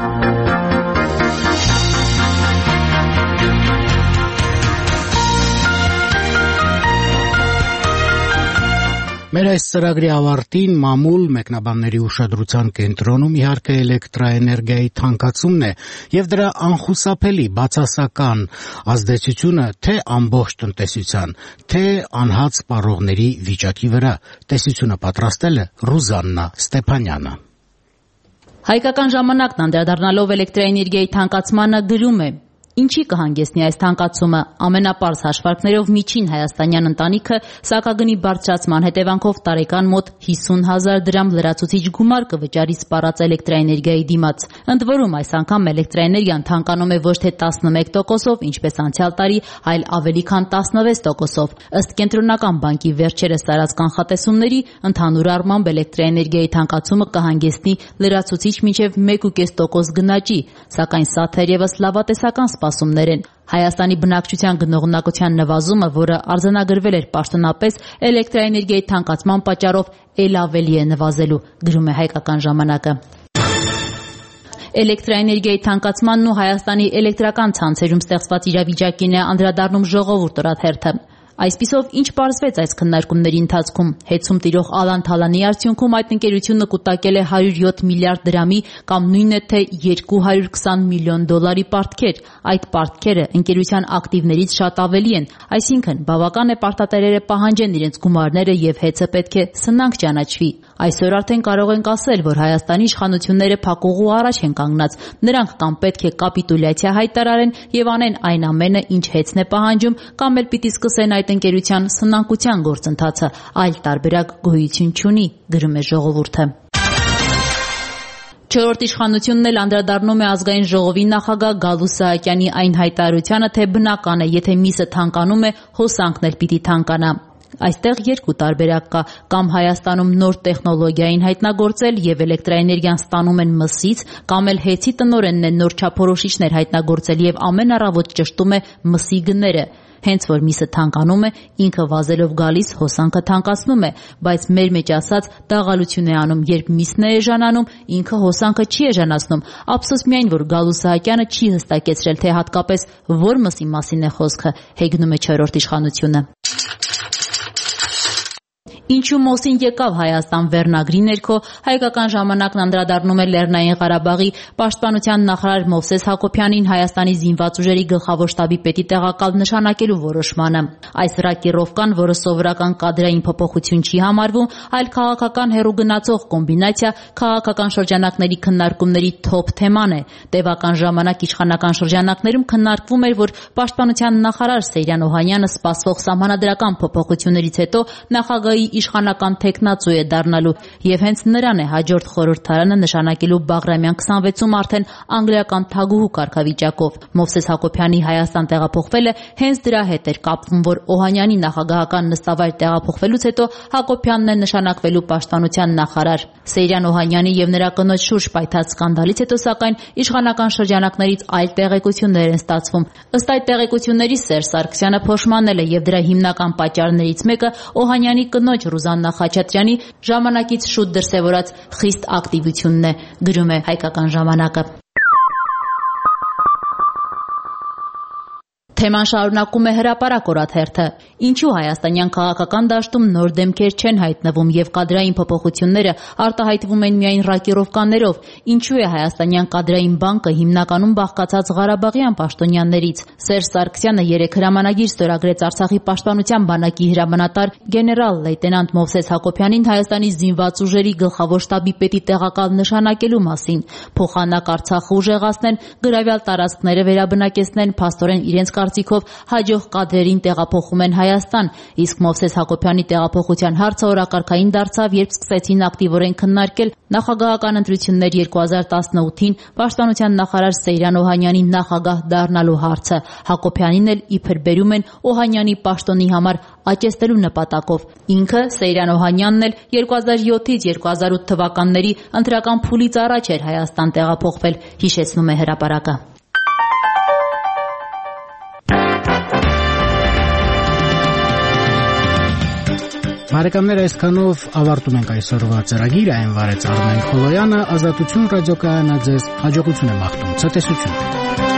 Մեր այս ծրագրի ավարտին մամուլ մեկնաբանների ուշադրության կենտրոնում իհարկե էլեկտրաէներգիայի թանկացումն է եւ դրա անխուսափելի բացասական ազդեցությունը թե ամբողջ տնտեսության, թե անհաց սպառողների վիճակի վրա։ Տեսությունը պատրաստել է Ռուզաննա Ստեփանյանը։ Հայկական ժամանակն անդրադառնալով էլեկտրաէներգիայի թանկացմանը գրում է. Ինչի կհանգեցնի այս թանկացումը։ Ամենապարզ հաշվարկներով միջին հայաստանյան ընտանիքը սակագնի բարձրացման հետևանքով տարեկան մոտ 50,000 դրամ լրացուցիչ գումար կվճարի սպառած էլեկտրաէներգիայի դիմաց։ Ընդ որում այս անգամ էլեկտրաէներգիան թանկանում է ոչ թե 11%-ով, ինչպես անցյալ տարի, այլ ավելի քան 16%-ով։ Ըստ Կենտրոնական բանկի վերջերս արած կանխատեսումների, ընդհանուր առմամբ էլեկտրաէներգիայի թանկացումը կհանգեցնի լրացուցիչ մինչև 1.5% գնաճի, սակայն սա թերևս լավատեսական սպասումներ են։ Հայաստանի բնակչության գնողունակության նվազումը, որը արձանագրվել էր պաշտոնապես էլեկտրաէներգիայի թանկացման պատճառով, ել ավելի է նվազելու, գրում է Հայկական ժամանակը։ Էլեկտրաէներգիայի թանկացմանն ու Հայաստանի էլեկտրական ցանցերում ստեղծված իրավիճակին է անդրադառնում Ժողովուրդ օրաթերթը։ Այսպիսով, ինչ պարզվեց այս քննարկումների ընթացքում։ Հետցում տիրող Ալան Թալանի արդյունքում այդ ընկերությունը կուտակել է 107 միլիարդ դրամի կամ նույնն է թե $220 միլիոն պարտքեր։ Այդ պարտքերը ընկերության ակտիվներից շատ ավելի են, այսինքն բավական է պարտատերերը պահանջեն իրենց գումարները եւ հեծը պետք է սնանկ ճանաչվի։ Այսօր արդեն կարող ենք ասել, որ Հայաստանի իշխանությունները փակուղու առաջ են կանգնած։ Նրանք կամ պետք է կապիտուլյացիա հայտարարեն եւ անեն այն ամենը, ինչ հեծն է պահանջում, կամ էլ պիտի սկսեն այդ ընկերության սնանկության գործընթացը, այլ տարբերակ գոյություն չունի, գրում է Ժողովուրդը։ Չորրորդ իշխանությունն էլ անդրադառնում է ազգային ժողովի նախագահ Գալու Սահակյանի այն հայտարարությանը, թե բնական է, եթե միսը թանկանում է, հոսանքն էլ պիտի թանկանա։ Այստեղ երկու տարբերակ կա, կամ Հայաստանում նոր տեխնոլոգիա են հայտնագործել եւ էլեկտրաէներգիան ստանում են մսից, կամ էլ հեծի տնօրենն է նոր չափորոշիչներ հայտնագործել եւ ամեն առավոտ ճշտում է մսի գները։ Հենց որ միսը թանկանում է, ինքը վազելով գալիս հոսանքը թանկացնում է, բայց մեր մեջ ասած դաղալություն է անում, երբ միսն է էժանանում, ինքը հոսանքը չի էժանացնում։ Ափսոս միայն, որ Գալու Սահակյանը չի հստակեցրել, թե հատկապես որ մսի մասին է խոսքը, հեգնում է չորրորդ իշխանությունը։ Ինչու մոսին եկավ Հայաստան վերնագրի ներքո Հայկական ժամանակն անդրադառնում է Լեռնային Ղարաբաղի պաշտպանության նախարար Մովսես Հակոբյանին Հայաստանի զինված ուժերի գլխավոր շտաբի պետի տեղակալ նշանակելու որոշմանը։ Այս ռակիրովկան, որը սովորական կադրային փոփոխություն չի համարվում, այլ քաղաքական հեռուգնացող կոմբինացիա, քաղաքական շրջանակների քննարկումների թոփ թեման է։ Տևական ժամանակ իշխանական շրջանակներում քննարկվում էր, որ պաշտպանության նախարար Սեյրան Օհանյանը սպասվող սահմանադրական փոփոխություններից հետո նախագահի իշխանական տեխնացու է դառնալու եւ հենց նրան է հաջորդ խորհրդարանը նշանակելու Բաղրամյան 26-ում արդեն անգլիական թագուհու կարգավիճակով։ Մովսես Հակոբյանի Հայաստան տեղափոխվելը հենց դրա հետ էր կապվում, որ Օհանյանի նախագահական նստավայր տեղափոխվելուց հետո Հակոբյանն է նշանակվելու պաշտպանության նախարար։ Սեյրան Օհանյանի եւ նրա կնոջ շուրջ պայթած սկանդալից հետո սակայն իշխանական շրջանակներից այլ տեղեկություններ են ստացվում։ Ըստ այդ տեղեկությունների Սերժ Սարգսյանը փոշմանել է եւ դրա հիմնական պատճառներից մեկը Օհանյանի կնոջ Ռուզաննա Խաչատրյանի ժամանակից շուտ դրսևորած խիստ ակտիվությունն է, գրում է Հայկական ժամանակը։ Թեման շարունակում է հրապարակ օրաթերթը։ Ինչու հայաստանյան քաղաքական դաշտում նոր դեմքեր չեն հայտնվում եւ կադրային փոփոխությունները արտահայտվում են միայն ռակիրովկաներով։ Ինչու է հայաստանյան կադրային բանկը հիմնականում բաղկացած Ղարաբաղյան պաշտոնյաներից։ Սերժ Սարգսյանը երեկ հրամանագիր ստորագրեց Արցախի պաշտպանության բանակի հրամանատար գեներալ լեյտենանտ Մովսես Հակոբյանին Հայաստանի զինված ուժերի գլխավոր շտաբի պետի տեղակալ նշանակելու մասին։ Փոխանակ Արցախը ուժեղացնեն, գրավյալ տարածքները վերաբնակեցնեն, փաստորեն իրենց կարծիքով հաջող կադրերին տեղափոխում են Հայաստան, իսկ Մովսես Հակոբյանի տեղափոխության հարցը օրակարգային դարձավ, երբ սկսեցին ակտիվորեն քննարկել նախագահական ընտրություններ 2018-ին պաշտպանության նախարար Սեյրան Օհանյանին նախագահ դառնալու հարցը։ Հակոբյանին էլ իբր բերում են Օհանյանի պաշտոնի համար աճեցնելու նպատակով։ Ինքը Սեյրան Օհանյանն էլ 2007-ից 2008 թվականների ընտրական փուլից առաջ էր Հայաստան տեղափոխվել, հիշեցնում է հրապարակը։ Բարեկամներ, այսքանով ավարտում ենք այսօրվա ծրագիրը, այն վարեց Արմեն Խոլոյանը, Ազատություն ռադիոկայանը ձեզ հաջողություն է մաղթում, ցտեսություն։